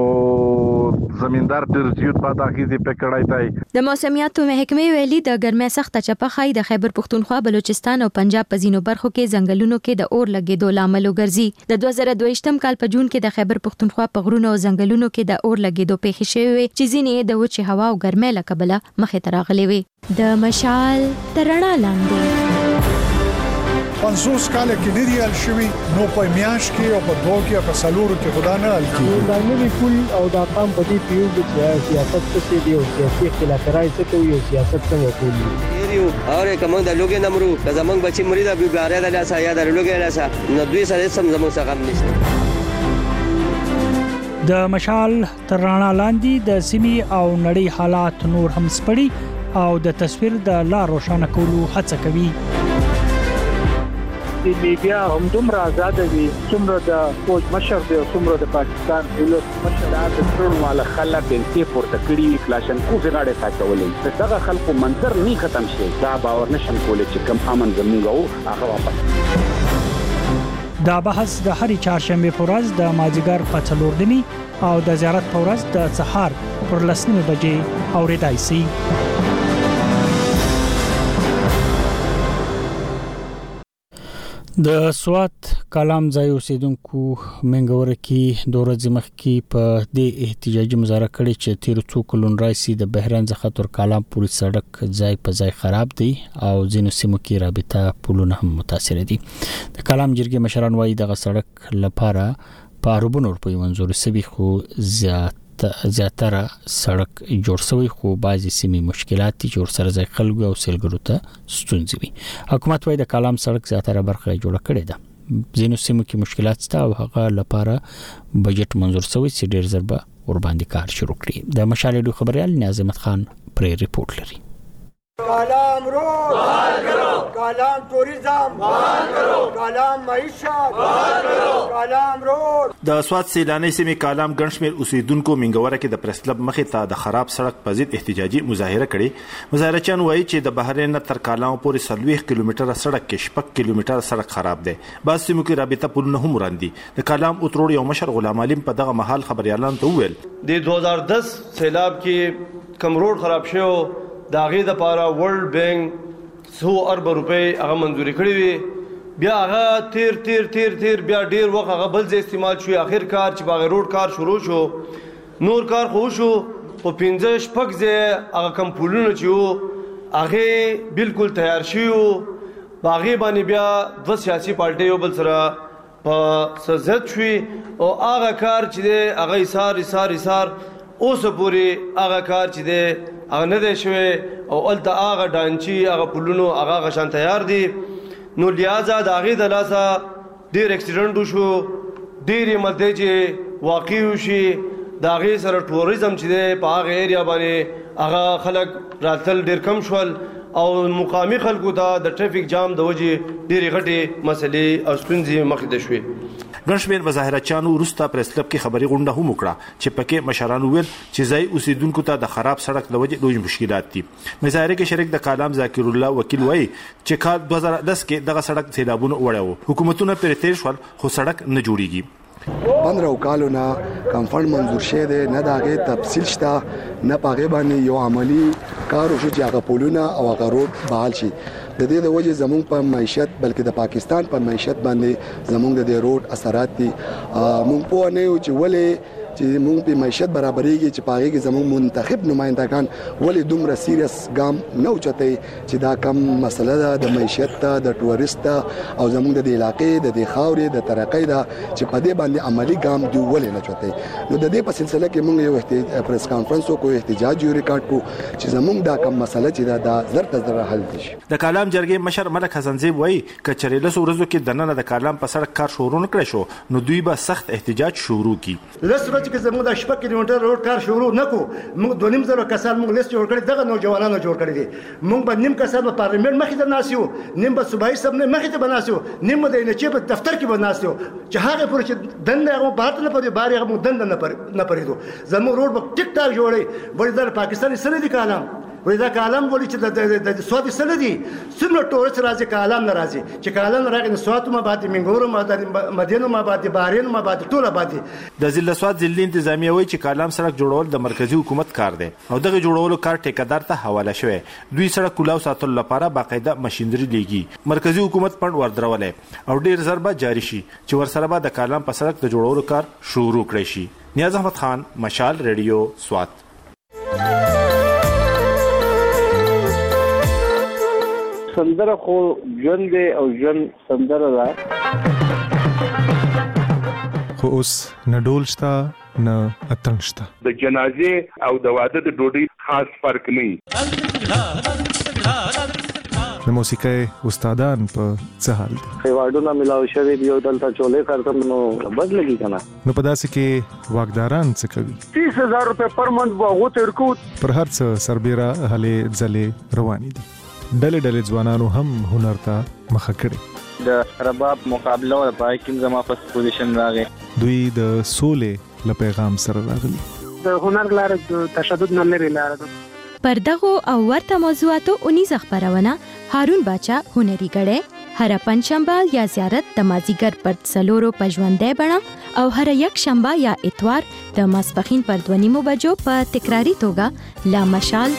زمیندار ډېر زیات بد اغیز پکړای دی. د موسمیاتو محکمې ویلي د ګرمۍ سخته چپه خای د خیبر پښتونخوا، بلوچستان او پنجاب په ځینو برخو کې ځنګلونو کې د اور لګیدو لامل وګرځي. د دوه زره دوه ویشتم کال په جون کې د خیبر پښتونخوا په غرونو او ځنګلونو کې د اور لګیدو پیښې شوې چې ځینې د وچې هوا او ګرمۍ له کبله مخې ته راغلي وي. د مشال تر رڼا لاندې پنځوس کال کې نه دی حل شوی نو په میاش کې او په دوه کې په سلورو کې خدا نه حل کیږي. دا نوی کول او دا قام په دې پیو چې سیاست څه دی او سیاسي خلافکارای څه کوي او سیاست څنګه کوي. یو اوره کوم د لوګي نمرو که زمنګ بچی مرید ابو ګاره د لاسه یا د لوګي لاسه نو دوی سره سم زموږ څخه غم نشته. د مشال تر رڼا لاندې د سیمې او نړۍ حالات نور هم سپړي او د تصویر د لار روښانه کولو هڅه کوي. د میډیا هم دومره آزاد دي څومره د فوج مشر دی او څومره د پاکستان ولس مشر د ټول مال خلک انتي پورته کړي کلاشن کو غاړه ساتولې دغه خلکو منظر نه ختم شي دا باور نشم کولای چې کم امن زموږ او هغه واپس. دا بحث د هرې چهارشنبه په ورځ د مازیګر په څلور نیمي او د زیارت په ورځ د سهار پر لس نیمې بجې اورېدای شي. د سوات کلام ځای اوسیدونکو منګور کې د ورځې مخکې په دې احتجاجي مظاهره کړې چې تیر څو کلون راځي د بهران څخه تر کلام پورې سړک ځای په ځای خراب دی او ځینو سیمو کې رابطه پلونه هم متاثر دي. د کلام جرګې مشران وایي دغه سړک لپاره په اربونو روپۍ منظور شوی خو زیات زیاتره سړک جوړ شوی خو بعضی سیمې مشکلات دي چې ورسره ځای خلکو او سیلګرو ته ستونزې وي. حکومت وايي د کلام سړک زیاتره برخه جوړه کړې ده. ځینو سیمو کې مشکلات شته او هغه لپاره بجټ منظور شوی چې ډیر ضرب ور باندې کار شروع کړي. د مشال ډو خبريال نیاز احمد خان پرې ریپورت لري. کلام روڈ بحال کرو، کلام ٹوریزم بحال کرو، کلام معیشت بحال کرو، کلام روڈ. د سوات سیلانی سیمې کلام ګڼشمیر اوسیدونکو منګوره کې د پریس کلب مخې ته د خراب سړک په ضد احتجاجي مظاهره کړې. مظاهرچیان وایي چې د بهرین تر کلام پورې سلويخ کیلومتره سړک کې شپږ کیلومتره سړک خراب دی. بعض سیمو کې رابطه پلونه هم وراندي. د کلام اتروړ یو مشر غلام علیم په دغه محل خبريالان ته وویل د دو هزار دس سیلاب کې کم روډ خراب شو دا غي د پاره ورلد بانک سو ارب روپے هغه منځوري کړی وي، بیا هغه تیر تیر تیر تیر بیا ډیر وخت هغه بل ځای استعمال شو. اخر کار چې باغ روډ کار شروع شو، نور کار خو شو په پنځه شپږ ځای هغه کم پولونه چې هغه بالکل تیار شیو. باغې باندې بیا د سیاسي پارټي یو بل سره په سزت شوي او هغه کار چې هغه ایثار ایثار ایثار اوس پورې هغه کار چې دی هغه نه دی شوی او الته هغه ډانچي هغه پلونو هغه غشان تیار دي. نو لہذا د هغې د لاسه ډېر اکسیډنټ وشو، ډېرې مدې چې واقع وشي د هغې سره ټوریزم چې دی په هغه ایریا باندې هغه خلک راتل ډېر کم شول او مقامي خلکو ته د ټریفیک جام د وجې ډېرې غټې مسلې او ستونزې مخې ته شوې. ګڼشمیر مظاهرچیانو وروسته پریس کلب کې خبري غونډه هم وکړه چې پکې مشرانو ویل چې ځای اوسیدونکو ته د خراب سړک د وجې لوی مشکلات دي. مظاهره کې شریک د کلام ذاکر الله وکیل وایي چې کال دو هزار دس کې دغه سړک سیلابونه وړاو، حکومتونه پرې تیر شول خو سړک نه جوړیږي. پندرو کالونه کم فند منظور شه ده نه داغه تفصیل شته نه پاغه باندې یو عملی کار وشو چې هغه پولونه او هغه روډ بحال شي. د دې د وجه زموږ په معیشت بلکې د پاکستان په معیشت باندې زموږ د دې روډ اثرات دي. موږ په نه یو چې ولې چې موږ په معیشت برابرېږي چې پاغه کې زموږ منتخب نمائندگان ولې دومره سیریس ګام نه اوچتای چې دا کم مسله ده د معیشت ته د ټوریست او زموږ د علاقې د خاورې د ترقۍ ده چې په دې باندې عملی ګام دی ولې نه چوتای. نو د دې په سلسله کې موږ یو پریس کانفرنس وکړو، احتجاج یو ریکارډ کو چې زموږ دا کم مسله چې دا زر تر زر حل شي. د کلام جرګې مشر ملک حسنزیب وایي کچري له ورځو کې د نن د کلام په سړک کار شروع نکړي شو نو دوی به سخت احتجاج شروع کړي. چې زموږ د شپږ کیلومتر روډ کار شروع نکو، موږ دوه نیم زره کسان موږ لیست جوړ کړی، دغه نوجوانانو جوړ کړی دي. موږ به نیم کسان په پارلیمنت مخې ته ناسیو، نیم به صوبایي سمنه مخې ته بناسیو، نیم به د انچې په دفتر کې بناسیو چې هغه پورې چې دنده هغه بهر نه پدې بار هغه موږ دنده نه پر نه پریدو. زموږ روډ به ټیک ټاک جوړي بل د پاکستاني سره دي کلام وې دا کلام ولې چې د سواد سره دي څومره ټورست راځي کلام نه راځي چې کلام راغی نو سواد ما باندې منګورو ما باندې مدینه ما باندې بارین ما باندې ټوله باندې. د ضلع سواد ضلع انتظامیه وایي چې کلام سړک جوړول د مرکزی حکومت کار دی او دغه جوړولو کار ټیکادار ته حواله شوی. دوی سړک کلاو ساتلو لپاره باقاعده ماشينري لګي، مرکزی حکومت پند وردرولې او ډیر ضربه جاری شي چې ورسره به د کلام په سړک د جوړولو کار شروع کړی شي. نیاز احمد خان، مشال ریډیو، سوات. سندره خو ژوند دی او ژوند سندره ده، خو اوس نه ډول شته نه اتڼ شته. د جنازې او د واده د ډوډۍ خاص فرق نه. د موسیقۍ استادان په څه حال دي؟ ایوارډونه ملاو شوي دي او دلته چولې کارتم نو بد لګي کنه. نو په داسې کې واګداران څه کوي؟ تیس هزار روپے پر منت به غوته ورکو. پر هر څه سربېره هلې ځلې روانې دي. ډلې ډلې ځوانانو هم هنر ته مخه کړې. د رباب مقابله او پای کې زما په پوزیشن راغی. دوی د سولې له پیغام سره راغلي. د هنر لاره د تشدد نه لري لاره ده. پر دغه او ورته موضوعاتو اونیزه خبرونه هارون باچا هنري غړې هر پنځشنبه یا زیارت د مازیګر پر څلورو پژوندې بڼه او هر یک شنبه یا اتوار د ماسپخین پر دوه نیمو بجو په تکراری توګه لا مشال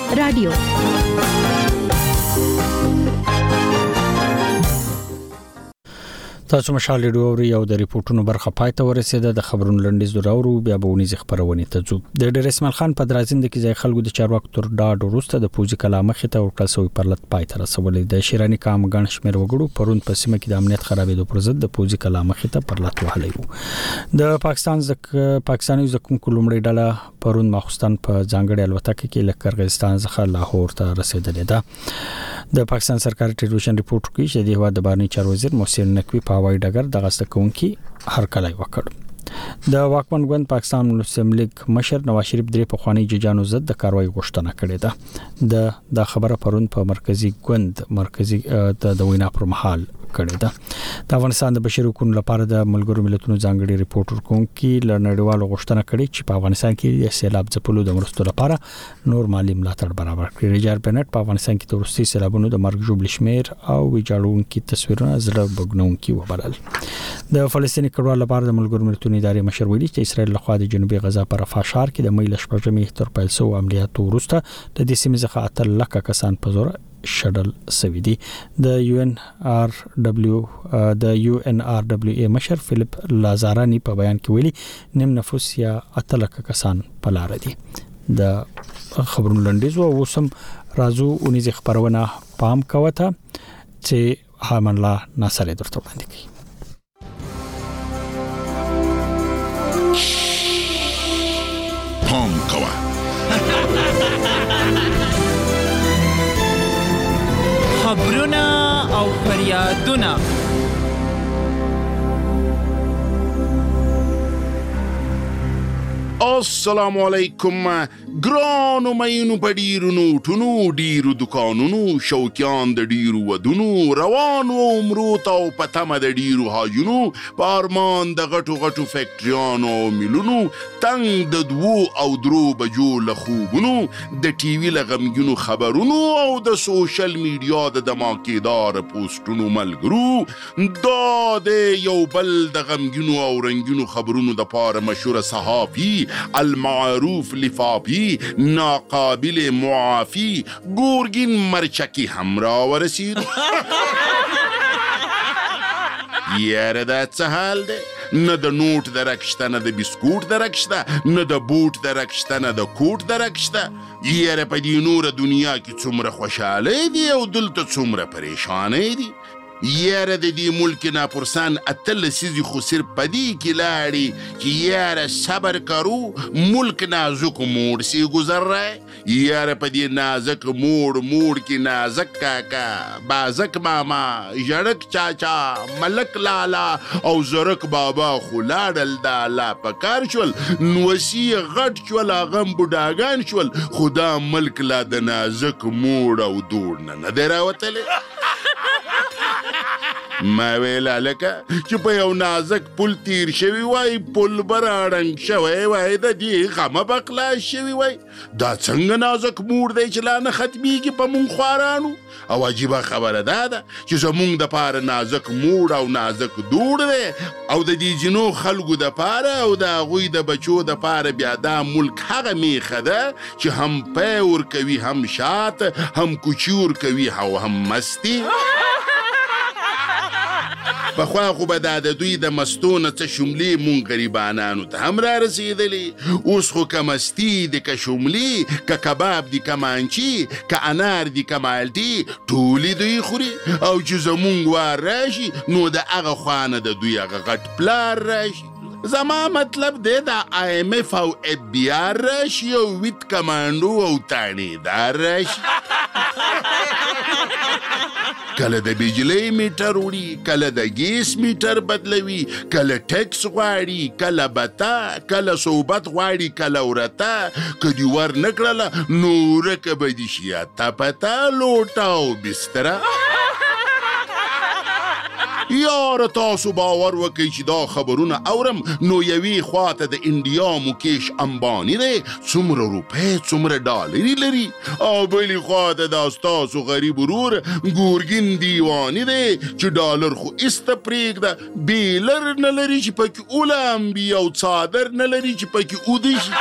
رادیو. تاسو مشال ډیوري او د ریپورتونو برخه پای ته ورسېده. د خبرونو لنډیز دراورو بیا به ونیز خبرونه ته ځو. د ډیر اسماعیل خان په درازند کې ځای خلکو د چارواکو تر ډاډ وروسته د پوزي کلا مخې ته ورکړل شوی پرلط پای ته رسولې. د شیرانی کام غن شمیر وګړو پرون په سیمه کې د امنیت خرابېدو پر ضد د پوزي کلا مخې ته پرلط وهلی وو. د پاکستان ځک پاکستاني ځکونکو لومړی ډله پرون ماخستان په ځانګړي الوتکه کې له قرغیزستان څخه لاهور ته رسیدلې ده. د پاکستان سرکاري ټلویزیون ریپورت کوي چې د هوا د بهرنی چارو وزیر محسن نقوی په هوایي ډګر د غسته کوونکی هرکلی وکړ. د واکمن ګوند پاکستان مسلم لیگ مشر نواز شریف درې په خوانی ججانو ضد د کاروایی غوښتنه کړې ده. د د خبره پرون په مرکزی ګوند مرکزی د وینا پر مهال کړې ده. د افغانستان د بشري حقوقو لپاره د ملګرو ملتونو ځانګړي ریپورت ورکونکي لنړیوالو غوښتنه کړې چې په افغانستان کې د سیلاب ځپلو د مرستو لپاره نور مالی ملاتړ برابر کړي. ریجار بنټ په افغانستان کې د وروستي سیلابونو د مرګ ژوبل شمیر او ویجاړونکي تصویرونه زړه بګنونکي وبلل. د فلسطیني کډوالو لپاره د ملګرو ملتونو ادارې مشر ویلي چې اسرائیل لخوا د جنوبي غزا پر رفح ښار کې د میل شپږمې تر پیل شو عملیاتو وروسته د دې سیمې څخه اتل لکه کسان په زور شډل سوي دي. د یو ان آر دبليو د یو ان آر دبليو ای مشر فلیپ لازارانی په بیان کې ویلي نیم نفوس یا اتلک کسان په لار دي. د خبرونو لنډیز او وسم رازو اونیز خبرونه پام کوته چې حمن الله ناصر درته وړاندې کوي. پام کوه خبرونه او فریادونه السلام علیکم ګرانو مینو په ډیرو نوټونو ډیرو دکانونو شوقیان د ډیرو ودونو روانو عمرو ته او په تمه د ډیرو حاجونو په ارمان د غټو غټو فیکټریانو او میلونو تنګ د دوو او درو بجو له خوبونو د ټي وي له غمګینو خبرونو او د سوشل میډیا د دماکېدار پوسټونو ملګرو دا د یو بل د غمګینو او رنګینو خبرونو د پاره مشهور صحافي المعروف لفافی ناقابل معافی گورگین مرچکی هم را ورسید. یاره دا څه حال ده؟ نه د نوٹ درک شته، نه د بسکوټ درک شته، نه د بوټ درک شته، نه د کوټ درک شته. یاره په دې نوره دنیا کې څومره خوشحاله دي او دلته څومره پریشانه دي. یاره د دې ملک ناپرسان اتل سیزی خو صرف پدی کی لاړی چې یاره صبر کرو ملک نازک موڑ سی گزر رہا ہے. یاره پدی نازک موڑ موڑ کی نازک کاکا بازک ماما جڑک چاچا ملک لالا او زرک بابا خلاډل دا لا پکار شول نوسی غټ شول غم بډاګان شول خدا ملک لا د نازک موڑ او دوړ نه نه دراوتله. ما ویل لکه چې په یو نازک پل تیر شوی وای پل براړنګ شوی وای د دې غمه بقلا شوی وای دا څنګه نازک موړ دی چې لا نه ختمیږي په مونږ خوارانو. او عجیبه خبره دا ده چې زمونږ د پاره نازک موړ او نازک دوړ دی او د دې جنو خلکو د پاره او د هغوی د بچو د پاره بیا دا ملک هغه میخه ده چې هم پی ورکوي هم شات هم کوچي ورکوي او هم مستی. پخوا خو به دا د دوی د مستونه څه شملې مونږ غریبانانو ته هم را رسېدلې. اوس خو که مستی دي که شملې که کباب دي که مانچي که انار دي که مالټي ټولې دوی خوري او چې زمونږ وار راشي نو د هغه خوا نه د دوی هغه غټ پلار راشي. زما مطلب دی دا آی ایم ایف او اف بی آر راشي او ویت کمانډو او تانیدار راشي. کله د بجلی میټر وړي کله د ګیس میټر بدلوي کله ټکس غواړي کله بتا کله صوبت غواړي کله ورته که دې ور نه کړله نو ورکه به دې شي اته پته لوټه او بستره. یاره تاسو باور وکئ چې دا خبرونه اورم نو یوې خواته د انډیا مکیش امبانی دی څومره روپۍ څومره ډالري لري او بلې خواته دا ستاسو غریب ورور ګورګین دیواني دی چې ډالر خو ایسته پرېږده بیلر نه لري چې پکې اولامبي او څادر نه لري چې پکې اوده شي.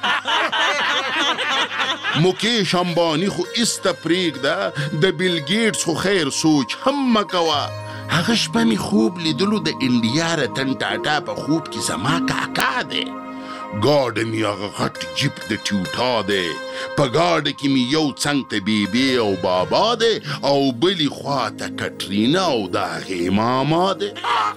مکیش امبانی خو ایسته پرېږده د بیل ګیټس خو خیر سوچ هم مه کوه هغه شپه مې خوب لیدلو د انډیا رتن ټاټا په خوب کې زما کاکا دی. ګاډه مې هغه غټ جیپ د ټیوټا دی. په ګاډه کې مې یو څنګ ته بیبي او بابا دی او بلې خوا ته کټرینا او د هغې ماما دی.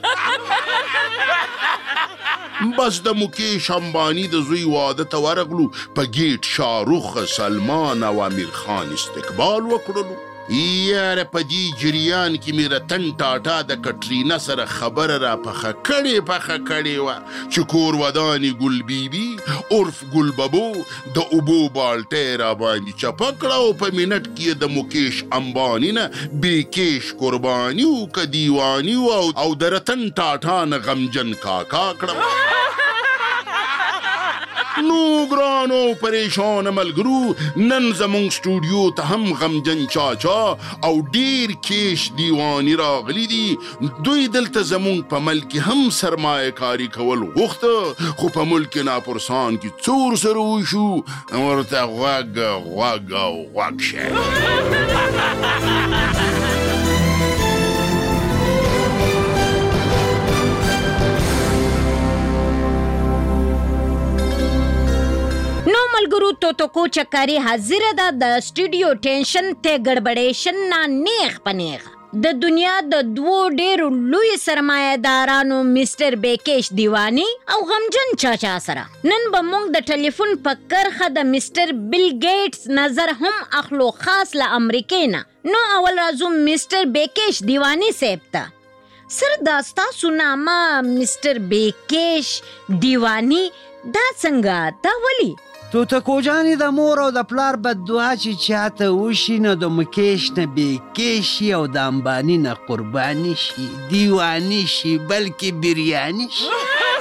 بس د مکیش امبانی د زوی واده ته ورغلو. په ګیټ شاهرخ، سلمان او امیر خان استقبال وکړلو. یاره په دې جریان کې مې رتن ټاټا د کټرینا سره خبره را پخه کړې پخه کړې وه چې کور ودانې ګل بیبي عرف ګل ببو د اوبو بالټی را باندې چپه کړه او په منټ کې د مکیش امباني نه بیکیش قرباني و که دیواني و او د رتن ټاټا نه غمجن کاکا کړم. نو ګرانو پریشان ملګرو، نن زمونږ سټوډیو ته هم غمجن چاچا او ډیر کیش دیوانی راغلی دي. دوی دلته زمونږ په ملک هم سرمایه کاری کول غوښته، خو په ملک ناپرسان کې څور سره وشو ورته غوږ غوږ او غوږ شه. ملګرو توتکو چکاري حاضر ده د سټوډیو ټینشن ته ګډبډیشن نه نیغ پنیغ د دنیا د دوو ډیرو لوی سرمایه‌دارانو مستر بیکیش دیوانی او غمجن چاچا سره نن به موږ د ټلیفون په کرخه د مستر بیل گیټس نظر هم اخلو، خاص له امریکې نه. نو اول راځو مستر بیکیش دیوانی صاحب ته. سر دا ستاسو نامه مستر بیکیش دیوانی دا څنګه تا ولی؟ توتکو جانې د مور او د پلار بددعا چې چاته وشي نو د مکیش نه بیکیش شي او د امباني نه قرباني شي، دیواني شي، بلکې بریاني شي.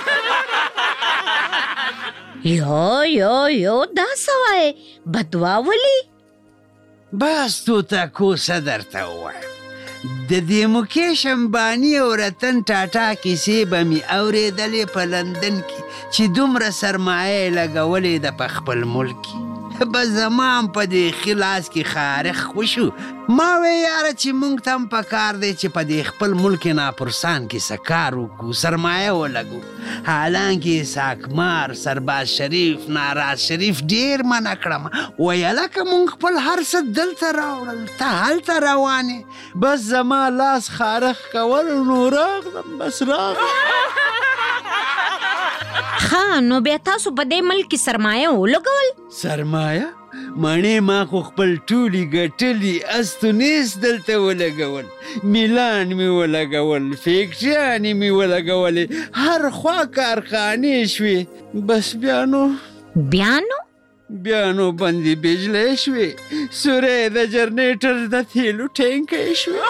یو یو یو دا سوای بددعا ولی؟ بس توتکو څه درته ووایم، د دې مکیش امباني او رتن ټاټا کیسې به مې اورېدلې په لندن کې چې دومره سرمایه یې لګولې ده په خپل ملک کې. به زما هم په دې خلاص کې خارخ وشو. ما وی یاره چې موږ ته هم په کار دی چې په دې خپل ملک ناپرسان کې څه کار وکړو، سرمایه ولګو. حالانکې ساکمار، سرباز شریف، ناراز شریف ډېر منع کړم، ویله که موږ خپل هر څه دلته راوړل، ته هلته روانې. بس زما لاس خارخ کول نو راغلم، بس راغلم. ها نو بیا تاسو په دې ملک کې سرمایه ولګول؟ سرمایه؟ مڼې ما خو خپل ټولې ګټلې استونیس دلته ولګول، میلان مې ولګول، فیکټریانې مې ولګولې، هر خوا کارخانې شوې. بس بیا نو بیا نو بیا نو بندې بجلی شوې، سوری د جرنیټر د تیلو ټینکی شوې.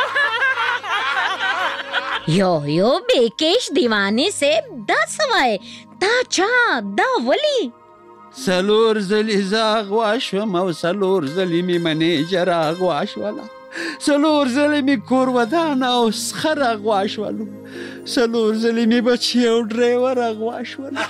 یو یو بیکیش دیوانی سے دا سوای دا چا دا ولی؟ سلور زلی زاغ واشوم او سلور زلی می منیجر آغ واشولا، سلور زلی می کور ودان او سخر آغ واشولو، سلور زلی می بچی او ډریور آغ واشولا.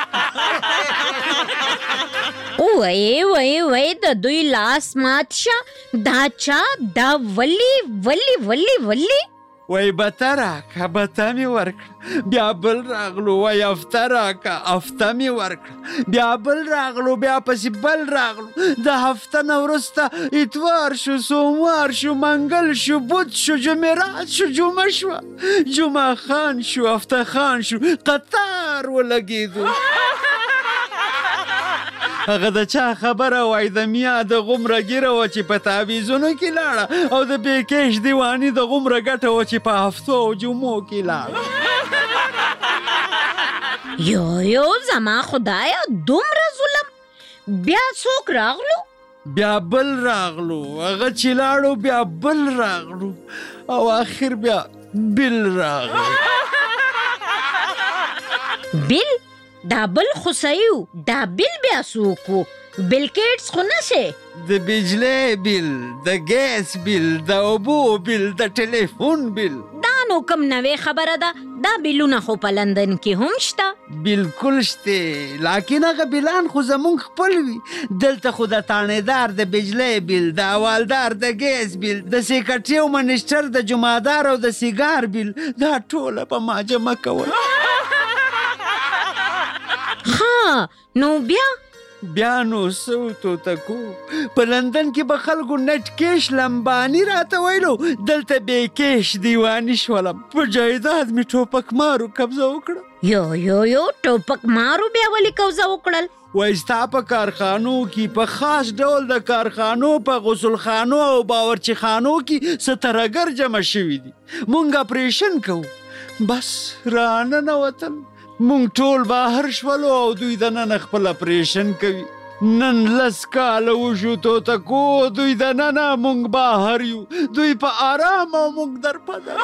وای وای وای د دوی لاس مات شه، دا چا دا ولی ولی ولی ولی؟ وای بته راکه، بته مې ورکړه، بیا بل راغلو، وای افته راکه، افته مې ورکړه، بیا بل راغلو، بیا پسې بل راغلو. د هفته نه وروسته اتوار شو، سوموار شو، منګل شو، بود شو، جمعرات شو، جمعه شوه، جمعه خان شو، افته خان شو، قطار ولګېدو. هغه د چا خبره وای د میا د غومره ګیره وه چې په تعویزونو کې لاړه او د بیکیش دیواني د غومره ګټه وه چې په هفتو او جمعو کې لاړه. یو یو زما خدایا دومره ظلم! بیا څوک راغلو؟ بیا بل راغلو، هغه چې لاړو بیا بل راغلو او آخر بیا بل راغلو. بل؟ دا بل خو صحیح دا بل بیا څوک و؟ بیل گیټس خو نشي؟ د بجلی بیل، د ګیس بیل، د اوبو بیل، د ټلیفون بیل. دا نو کوم نوې خبره ده دا بیلونه خو په لندن کې هم شته بالکل شته لکه هغه بیلان خو زمونږ خپل وي دلته خو د تانیدار د بجلی بیل د حوالدار د ګیس بیل د سیکرټري او منیسټر د جمعدار او د سیګار بیل دا ټوله په ما جمع کول ها نو بیا بیا نو سو توتکو په لندن کې به خلکو نټ کیش لمبانی راته ویلو دلته بې کیش دیواني شولم په جایداد مې ټوپک مارو قبضه وکړه یو یو یو ټوپک مارو بیا ولې قبضه وکړل وای ستا په کارخانو کې په خاص ډول د کارخانو په غسلخانو او باورچی خانو کې سترګر جمع شوي دي مونږ اپریشن کوو بس رانه نوتل مونږ ټول بهر شولو او دوی دننه خپل اپریشن کوي نن لس کاله وشو توتکو دوی دننه مونږ بهر یو دوی په آرام او مونږ در پده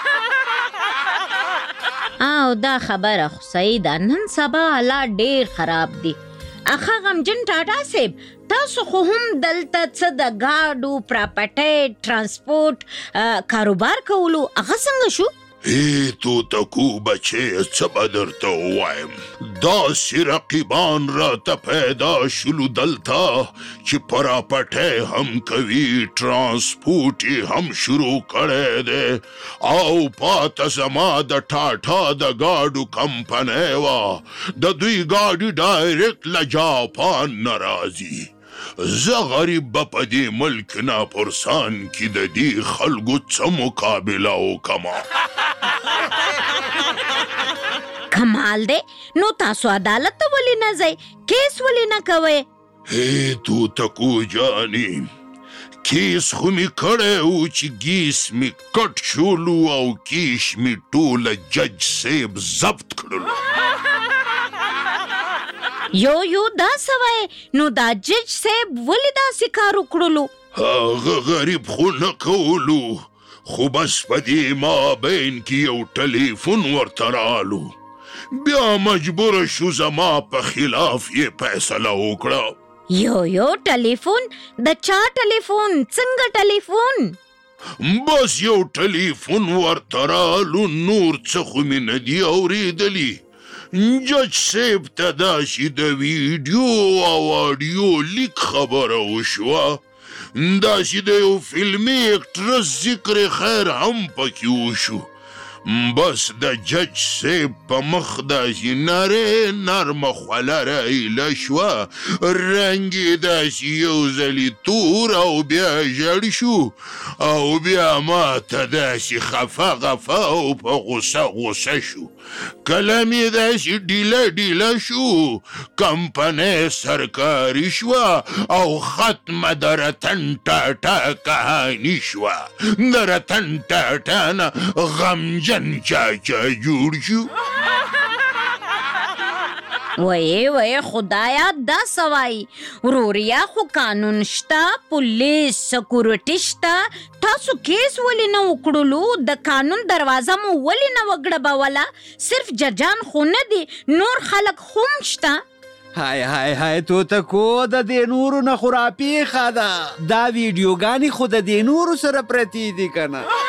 او دا خبره خو صحیح ده نن سبا حالات ډېر خراب دي اخه غمجن ټاټا صاحب تاسو خو هم دلته څه د ګاډو پراپرټۍ ټرانسپورټ کاروبار کولو هغه څنګه شو ای توتکو بچې څه به درته ووایم داسې رقیبان راته پیدا شولو دلته چې پراپرټۍ هم کوي ټرانسپورټ یې هم شروع کړی دی او پاته زما د ټاټا د ګاډو کمپنۍ وه د دوی ګاډي ډایرکټ له جاپان نه راځي زه غریب به په دې ملک ناپرسان کې د دې خلکو څه مقابله وکمه کمال دی نو تاسو عدالت ته ولې نه ځئ کیس ولې نه کوئ هی توتکو جانې کیس خو مې کړی و چې ګیس مې کټ شولو او کیش مې ټوله جج صاحب ضبط کړلو یو یو دا سوای نو دا جج صاحب ولې داسې کار وکړلو هغه غریب خو نه کولو خو بس په دې مابین کې یو ټلیفون ورته رالو بیا مجبوره شو زما په خلاف یې فیصله وکړه یو یو ټلیفون د چا ټلیفون څنګه ټلیفون بس یو ټلیفون ورته رالو نور څه خو مې نه دي اورېدلي جج صاحب ته داسې د ویډیو او آډیو لیک خبره وشوه داسې د یو فلمي اکټرس ذکر خیر هم پکې وشو بس د جج صاحب په مخ داسې نرۍ نرمه خوله رایله شوه رنګ یې داسې یو ځلې تور او بیا ژړ شو او بیا ماته داسې خفه خفه او په غوسه غوسه شو کلم یې داسې ډیله ډیله شو کمپنۍ سرکاري شوه او ختمه د رتن ټاټا کهاني شوه د رتن ټاټا نه غمجن چاچا جوړ شو وای وای خدایا دا سوای وروریا خو قانون شته پولیس سکیورټي شته تاسو کیس ولې نه وکړلو د قانون دروازه مو ولې نه وګړبوله صرف ججان خو نه دي نور خلک هم شته هاي هاي هاي توتکو د دې نورو نه خو راپېښه ده دا ویډیوګانې خو د دې نورو سره پرتې دي که نه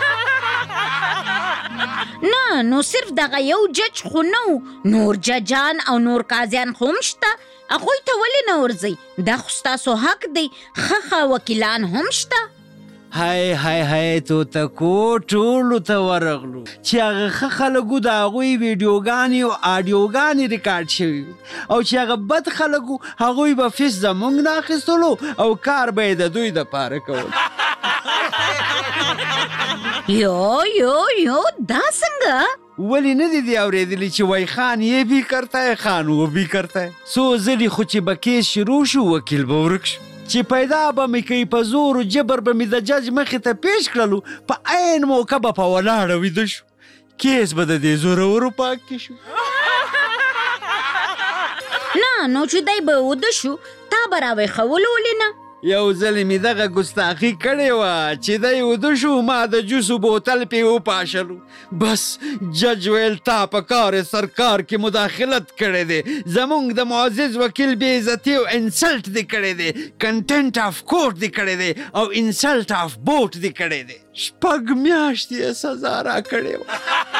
نه نو صرف دغه یو جج خو نه نور ججان او نور قاضیان هم شته هغوی ته ولې نه ورځئ دا خو ستاسو حق دی ښه ښه وکیلان هم شته هاي هاي هاي توتکو ټولو ته ورغلو چې هغه ښه خلکو د هغوی ویډیوګانې او آډیوګانې ریکارډ شوي او چې هغه بد خلکو هغوی به فیس زموږ نه اخیستلو او کار به یې د دوی دپاره کول یو یو یو دا څنګه ولی نه دي دی اورېدلی چې وای خان یې بی کرتا ہے خان و بی کرتا ہے څو ځلې خو چې به کیس شروع شو وکیل به ورک شو چې پیدا به مې کوي په زور و جبر به مې د جج مخې ته پیش کړلو په عین موقع به په ولاړه ویده شو کیس به د دې زورورو پاک کې شو نه نو چې دی به وده شو تا به راویښولو ولې نه یو ځل مې دغه ګستاخي کړې وه چې دی وده شو ما د جوسو بوتل پې وپاشلو. بس جج ویل تا په کار سرکار کې مداخلت کړی دی، زمونږ د معزز وکیل بې عزتي او انسلټ دې کړی دی، کنټنټ آف کورټ دې کړی دی او انسلټ آف بوټ دې کړی دی. شپږ میاشتې یې سزا را کړې وه.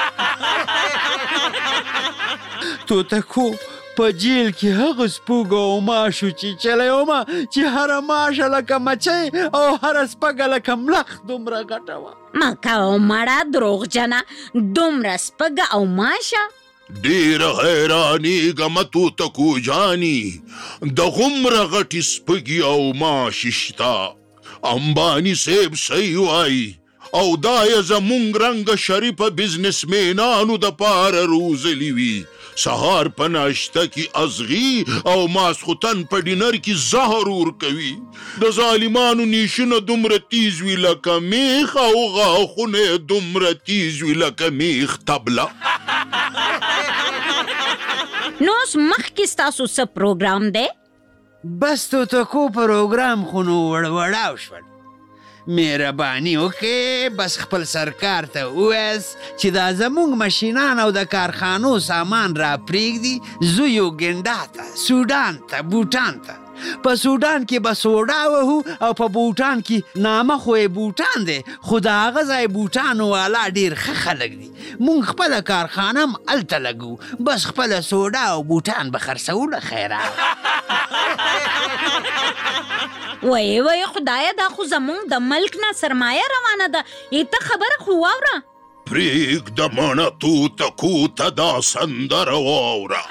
توتکو په جیل کې هغه سپوږه او ماشو چې چلی ومه چې هره ماشه لکه مچۍ او هره سپږه لکه ملخ دومره ګټه وه. مه کوه مړه دروغجنه، دومره سپږه او ماشه؟ ډېره حیرانېږم توتکو جاني، د غومره غټې سپږې او ماشې شته. امباني صاحب صحیح وایي او دا یې زمونږ رنګه شریفه بزنسمینانو دپاره روزلي وي. سهار په ناشته کې ازغي او ماسخوتن په ډینر کې زهر ورکوي. د ظالمانو نیشونه دومره تیز وي لکه میخ او غاښونه یې دومره تیز وي لکه میخ تبله. نو اوس مخکې ستاسو څه پروګرام دی؟ بس توتکو پروګرام خو نو وړوړاو شول. مهرباني وکړې بس خپل سرکار ته ووایاست چې دا زمونږ مشینان او د کارخانو سامان را پرېږدي زو یوګنډا ته، سودان ته، بوټان ته. په سودان کې به سوډا وهو او په بوټان کې نامه خو یې بوټان دی، خو د هغه ځای بوټانو والا ډېر ښه خلک دي. مونږ خپله کارخانه هم هلته لګو، بس خپله سوډا او بوټان به خرڅو له خیره. وای وای خدایه دا خو زمونږ د ملک نه سرمایه روانه ده، ایته خبره خو واوره. پرېږده مڼه توتکو ته دا سندره واوره.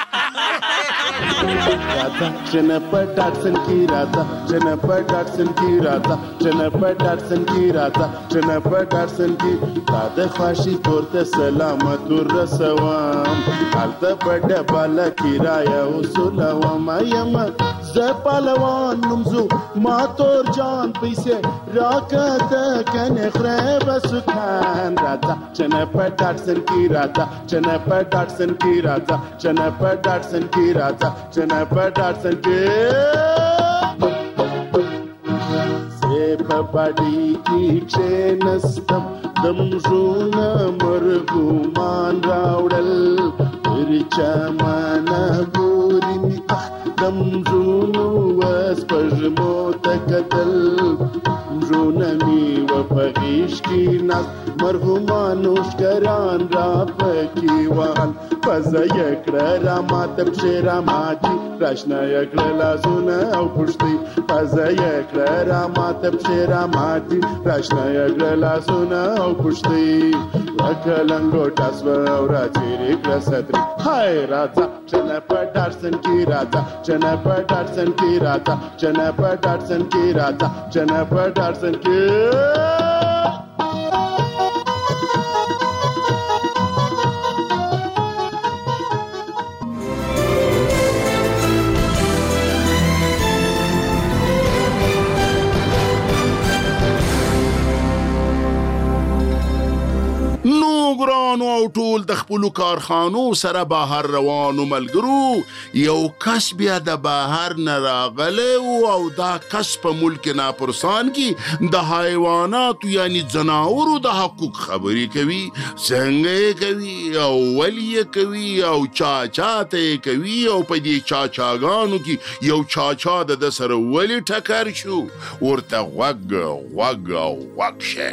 راځه جنپه ډاټسن کې راځه، جنپه ډاټسن کې راځه، جنپه ډاټسن کې راځه، جنپه ډاټسن کې تا د خواشي کور ته سلامت ورسوم، هلته په ډبله کرایه وسولوم. یم زه پهلوان نوم زو ما تور جان پیسې راکته کنې خورې به سکان. راځه جنپه ډاټسن کې راځه، جنپه ډاټسن کې راځه، جنپه ډاټسن کې راځه، جنپه ډاټسن کې. زه په باډي کې کښېنستم د مږونه مرغومان راوړل، تر چمنه پورې مې اخ د مږونو وسپږمو ته کتل. مږونه مې و په غېږ کې ناست مرغومانو ښکران را پکې وهل. پزه یې کړه را ماته پښې را ماتي، راشنه یې کړه لاسونه او پښتۍ. پزه یې کړه را ماته پښې را ماتي، راشنه یې کړه لاسونه او پښتۍ. لکه لنګوټه سوه او را تېرې کړه سترې. هی راځه جنپه ډاټسن کې راځه، جنپه ډاټسن کې راځه، جنپه ډاټسن کې راځه، جنپه ډاټسن کې. نو ګرانو او ټول د خپلو کارخانو سره بهر روانو ملګرو، یو کس بیا د بهر نه راغلی و او دا کس په ملک ناپرسان کې د حیواناتو یعنی ځناورو د حقوق خبرې کوي. څنګه یې کوي او ولې یې کوي او چا چا ته یې کوي او په دې چاچاګانو کې یو چاچا د ده سره ولې ټکر شو، ورته غوږ غوږ او غوږ شه.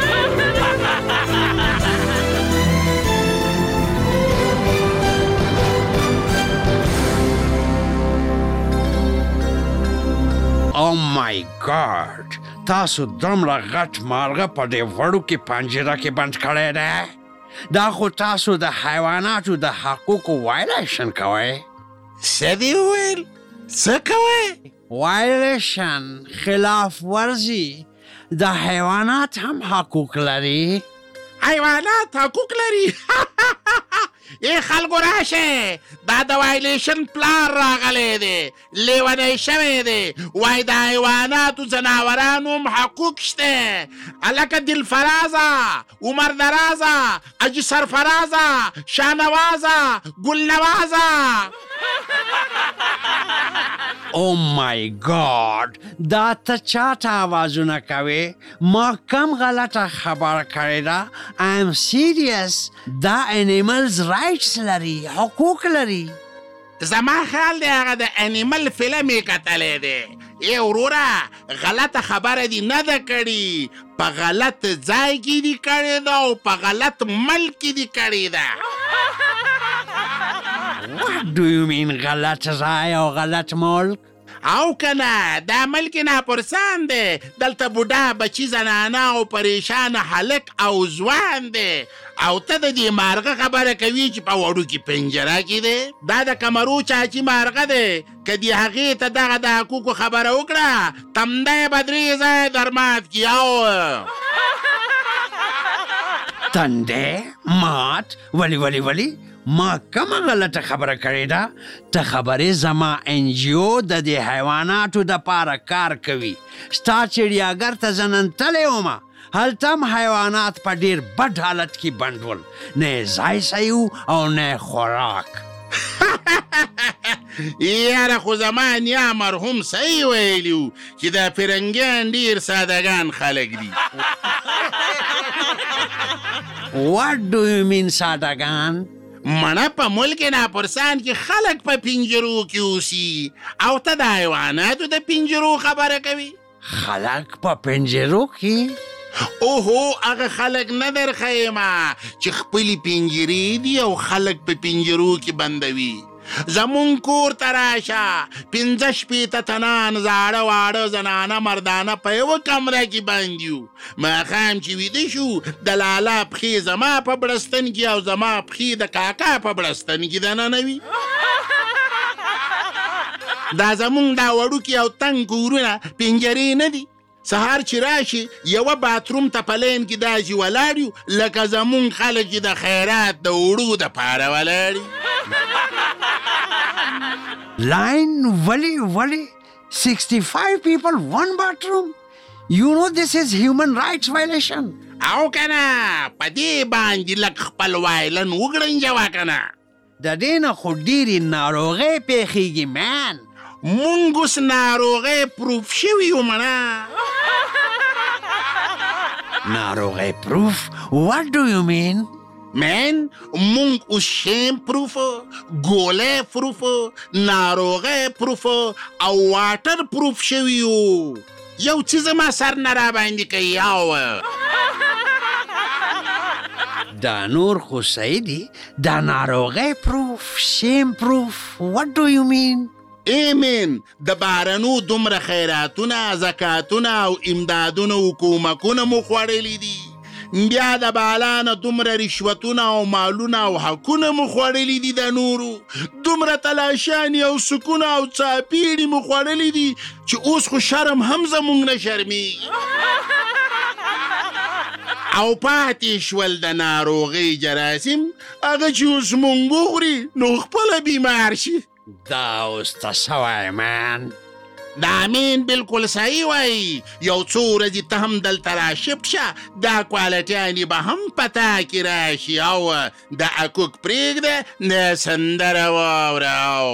او مای ګاډ، تاسو دومره غټ مالغه په دې وړو کې پنجره کې بند کړی دی؟ دا خو تاسو د حیواناتو د حقوقو وایلیشن کوئ. څه دې وویل؟ څه کوئ؟ وایلیشن، خلاف ورزي. د حیوانات هم حقوق لري. حیوانات حقوق لري؟ ای خلکو راشه، دا د وایلیشن پلان راغلی دی، لیونی شوی دی. وای د حیواناتو ځناورانو هم حقوق شته. هلکه دلفرازه، عمر درازه، اجي سرفرازه، شاهنوازه، ګلنوازه. او مای ګاډ دا ته چاته آوازونه کوي ما کم غلطه خبر کړې ده آی ایم سیریس دا انیملز رایټس لري حقوق لري زما خیال دی هغه د انیمل فلم یې کتلی دی ای وروره غلطه خبره دي نه ده کړې په غلط ځای کې دي کړې ده او په غلط ملک کې دي کړې ده What do you mean غلط ځای او غلط ملک او کنه دا ملک ناپرسان دی دلته بوډا بچی زنانه او پریشان هلک او ځوان دی او ته د دې مارغه خبره کوي چې په وړوکي پنجره کې دی دا د کمرو چاچي مارغه دی که دې هغې ته دغه د حقوقو خبره وکړه تمدی به درې ځایه درمات کي او تندی مات ولی ولی ولی ما کومه غلطه خبره کړې ده ته خبرې زما ان جی او د دې حیواناتو دپاره کار کوي ستا چړیاګر ته زه نن تللی ومه هلته هم حیوانات په ډېر بد حالت کې بند ول نه یې ځای صحیح او نه خوراک یاره خو زما نیا مرحوم صحیح ویلي وو چې دا فرنګیان ډېر سادهګان خلک دي What do you mean سادهګان مڼه په ملک ناپرسان کې خلک په پنجرو کې اوسي او ته د حیواناتو د پنجرو خبره کوي خلک په پنجرو کې اوهو هغه خلک نه درښیمه چې خپلې پنجرې دي او خلک په پنجرو کې بندوي زمونږ کور ته راشه پنځه شپېته تنان زاړه واړه زنانه مردانه په یوه کمره کې بند یو ماښام چې ویده شو د لالا پښې زما په بړستن کې او زما پښې د کاکا په بړستن کې دننه وي دا زمونږ دا وړوکي او تنګ کورونه پنجرې نه دي سهار چې راشي یوه باتروم ته په لین کې داسې ولاړ یو لکه زمونږ خلک چې د خیرات د وړو دپاره ولاړ لاین ولی ولی sixty-five people one bathroom you know this is human rights violation او کنه په دې باندې لږ خپل وایلن وګړنجوه کنه د دې نه خو ډېرې ناروغۍ پېښېږي مان مونږ اوس ناروغۍ پروف شوي یو مڼه ناروغۍ پروف what do you mean من مونږ اوس شیم پروف ګولۍ پروف ناروغۍ پروف او واټر پروف شوي یو یو څه زما سر نه راباندې کوي او دا نور خو صحیح دي دا ناروغۍ پروف شیم پروف what do you mean ایمین د بارنو دومره خیراتونه زکاتونه او امدادونه او کومکونه مو خوړلي دي بیا د بالانه دومره رشوتونه او مالونه او حقونه مو خوړلي دي د نورو دومره تلاشانې او سکونه او څاپیړې مو خوړلي دي چې اوس خو شرم هم زموږ نه شرمېږي او پاتې شول د ناروغۍ جراثیم هغه چې اوس مونږ وخوري نو خپله بیمار شي دا اوس ته څه وایې مان دا امین بالکل صحیح وایي یو څو ورځې ته هم دلته راشب شه دا کوالټیانې به هم په تا کې راشي او د اکوک پرېږده د سندره واوره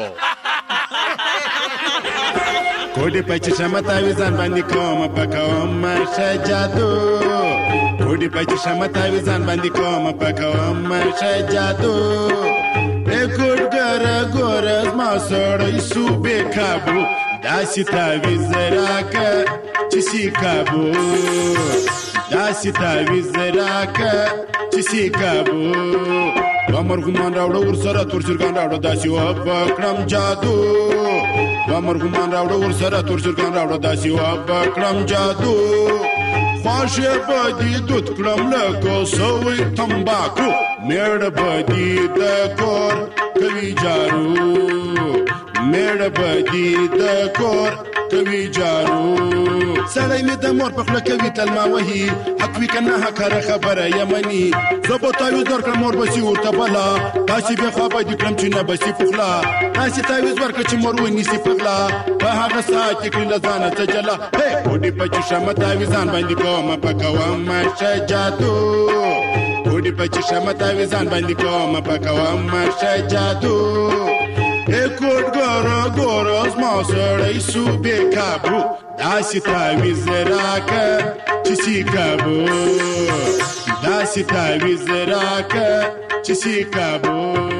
کوډې په چشمه تاویزان باندې کومه پکومه ښه جادو کوډې په چشمه تاویزان باندې کومه پکومه ښه جادو ای کوډګره ګوره زما سړی سو بې کابو داسې تعویز راکه چې سي کابو داسې تعویز راکه چې سي کابو دوه مرغومان راوړه ورسره تور چرګان راوړه داسې وبکړم جادو دوه مرغومان راوړه ورسره تور چرګان راوړه داسې وبکړم جادو خواښې به دې دود کړم لکه سوی تمباکو میړه به دې د کور کوي جارو میړه به دې د کور کوي جارو سړی مې د مور په خوله کوي تلما وهي حق وي که نه حقاره خبره یمني زه به تاویز درکړم مور به سي ورته بلا داسې بې خوا به دې کړم چې نه به سي په خوله داسې تاویز ورکړه چې مور ونیسي په غلا په هغه ساعت کې کړي له ځانه څه جلا هی کوډې په چشمه تاویزان باندې کومه پکومه ښه جادو کوډې په چشمه تاویزان باندې کومه پکومه ښه جادو کوټ ګورو ګورو زما سړی سو بې کابو داسې تعویز راکه چې سي کابو داسې تعویز راکه چې سي کابو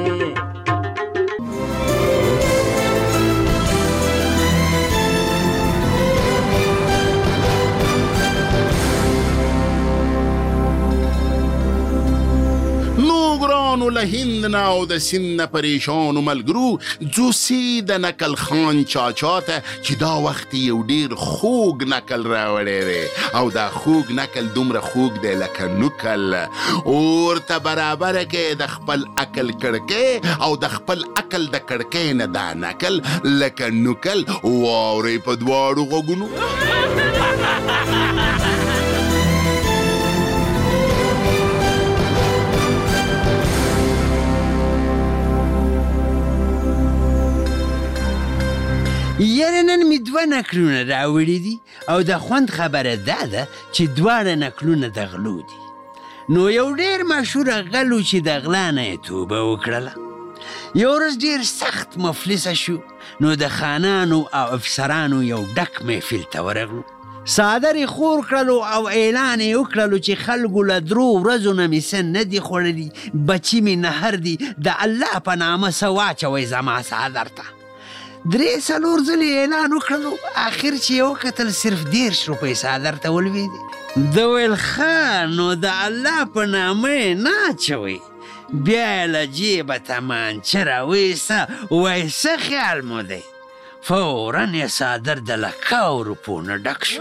نو له هند نه او د سیند نه پریشانو ملګرو ځو سیده نکل خان چاچا ته چې دا وخت یو ډېر خوږ نکل راوړی دی او دا خوږ نکل دومره خوږ دی لکه نوکل ورته برابره کې د خپل عقل کړکۍ او د خپل عقل د کړکۍ نه دا نکل لکه نوکل واورئ په دواړو غوږونو یاره نن می دوه نکلونه راوړي دي او د خوند خبره دا ده چې دواړه نکلونه د غلو دي نو یو ډېر مشهوره غل و چې د غلا نه یې توبه وکړله یو ورځ ډېر سخت مفلسه شو نو د خانانو او افسرانو یو ډک محفل ته ورغلو څادر یې خور کړلو او اعلان یې وکړلو چې خلکو له درو ورځو نه مې څه نه دي خوړلي بچي مې نهر دي د الله په نامه څه واچوئ زما څادر ته درې څلور ځلې اعلان وکړلو آخر چې یې وکتل صرف دېرش روپۍ څادر ته ولوېدې ده ویل ښه نو د الله په نامه یې نه اچوئ بیا یې له جیبه تمانچه راویسته وایي څه خیال مو دی فوراً یې څادر د لکاو روپو نه ډک شو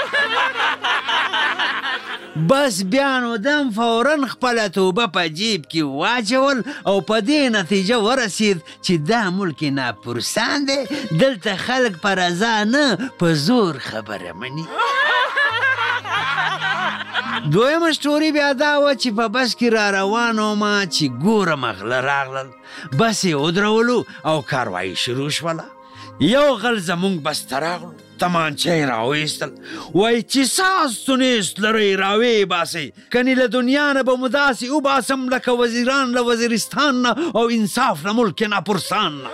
بس بیا نو دم فوراً خپله توبه په جیب کې واچول او په دې نتیجه ورسید چې دا ملک ناپرسان دی دلته خلک په رضا نه په زور خبره مني دویمه سټوري بیا دا وه چې په بس کې را روان ومه چې ګورم غله راغلل بس یې ودرولو او کاروایي شروع شوله یو غل زمونږ بس ته راغلو تمانچه یې راویستل وایي چې ساستو نیست لرئ راویې باسئ کنې له دنیا نه به مو داسې وباسم لکه وزیران له وزیرستان نه او انصاف له ملک ناپرسان نه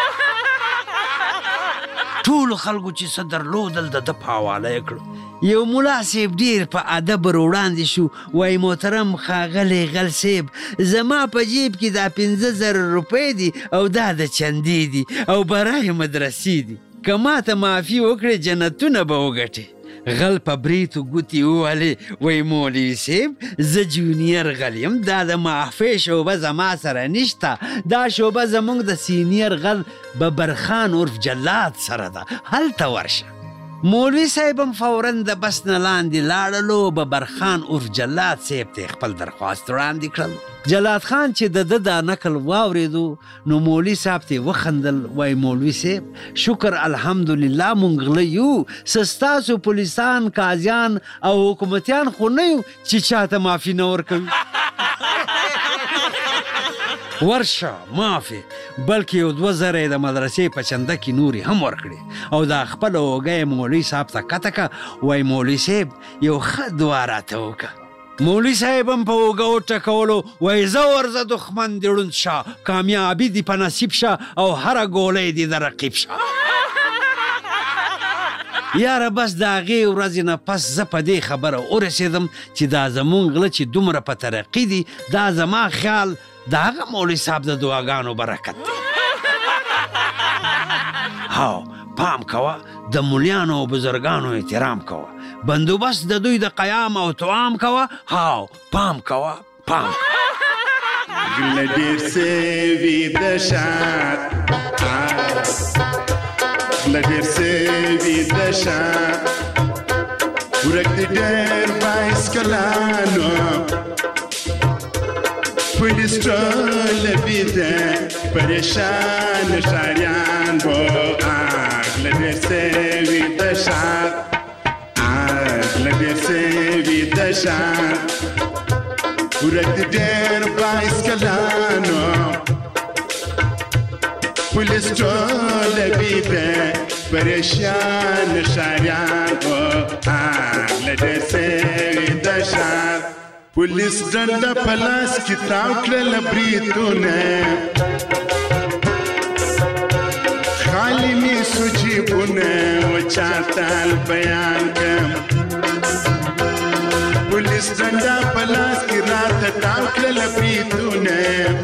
ټولو خلکو چې څه درلودل د ده په حواله یې کړو یو ملا صاحب ډېر په ادب ور وړاندې شو وایي محترم ښاغلی غل صاحب زما په جیب کې دا پنځه زره روپۍ دي او دا د چندې دي او برای مدرسې دي که ما ته معافي وکړې جنتونه به وګټې غل په بریتو ګوتې ووهلې وایي مولوي صاحب زه جونیر غل یم دا د معافۍ شعبه زما سره نشته دا شعبه زموږ د سینیر غل ببرخان عرف جلاد سره ده هلته ورشه مولوي صاحب هم فوراً د بس نه لاندې لاړلو ببرخان عرف جلاد صاحب ته خپل درخواست وړاندې کړل جلاد خان چې د ده دا نکل واورېدو نو مولوي صاحب ته وخندل وایي مولوي صاحب شکر الحمدلله مونږ غله یو څه ستاسو پولیسان قاضیان او حکومتیان خو نه یو چې چاته معافي نه ورکوي ورشه معافي بلکې یو دوه زره یې د مدرسې په چنده کې نورې هم ورکړې او دا خپله اوږه یې مولوي صاحب ته کته که وایي مولوي صاحب یو ښه دعا راته وکړه مولوي صاحب هم په اوږه وټکولو وایي زه ورځه دښمن دې ړوند شه کامیابي دې په نصیب شه او هره ګولۍ دې د رقیب شه یاره بس د هغې ورځې نه پس زه په دې خبره ورسېدم چې دا زمونږ غله چې دومره په ترقي دي دا زما خیال د هغه مولوي صاحب د دعاګانو برکت دی هاو پام کوه د مولیانو او بزرګانو احترام کوه بندوبست د دوی د قیام او توام کوه هاو پام کوه پام ګله ډېر سوي د شات ګله ډېر سوي د شات ورک دې ډېر بایسکلانو پولیس ټول بیده پریشان ښاریان بو اغله ډېر سوي د شات اغله ډېر سوي د شات ورک دې ډېر بایسکلانو پولیس ټول بیده پریشان ښاریان بو اغله ډېر سوي د شات پولیس ډنډه په لاس کې تاو کړله بریتونه خالی می سوچی بونه و چاتال بیان کم پولیس ډنډا پلاس کی رات تاو کړل پیتونه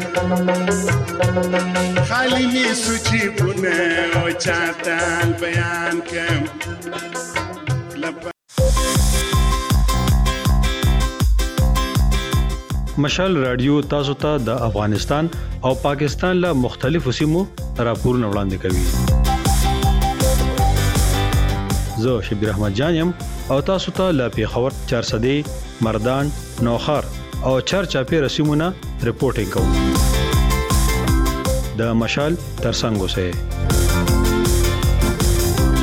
خالی می سوچی بونه و چاتال بیان کم مشال رادیو تاسو ته د افغانستان او پاکستان له مختلفو سیمو راپورونه وړاندې کوي. زه شبیر احمد جان یم او تاسو ته له پیښور چارسدې مردان نوخار او چارچاپې رسیمونه رپورټینګ کوم. د مشال ترڅنګ اوسئ.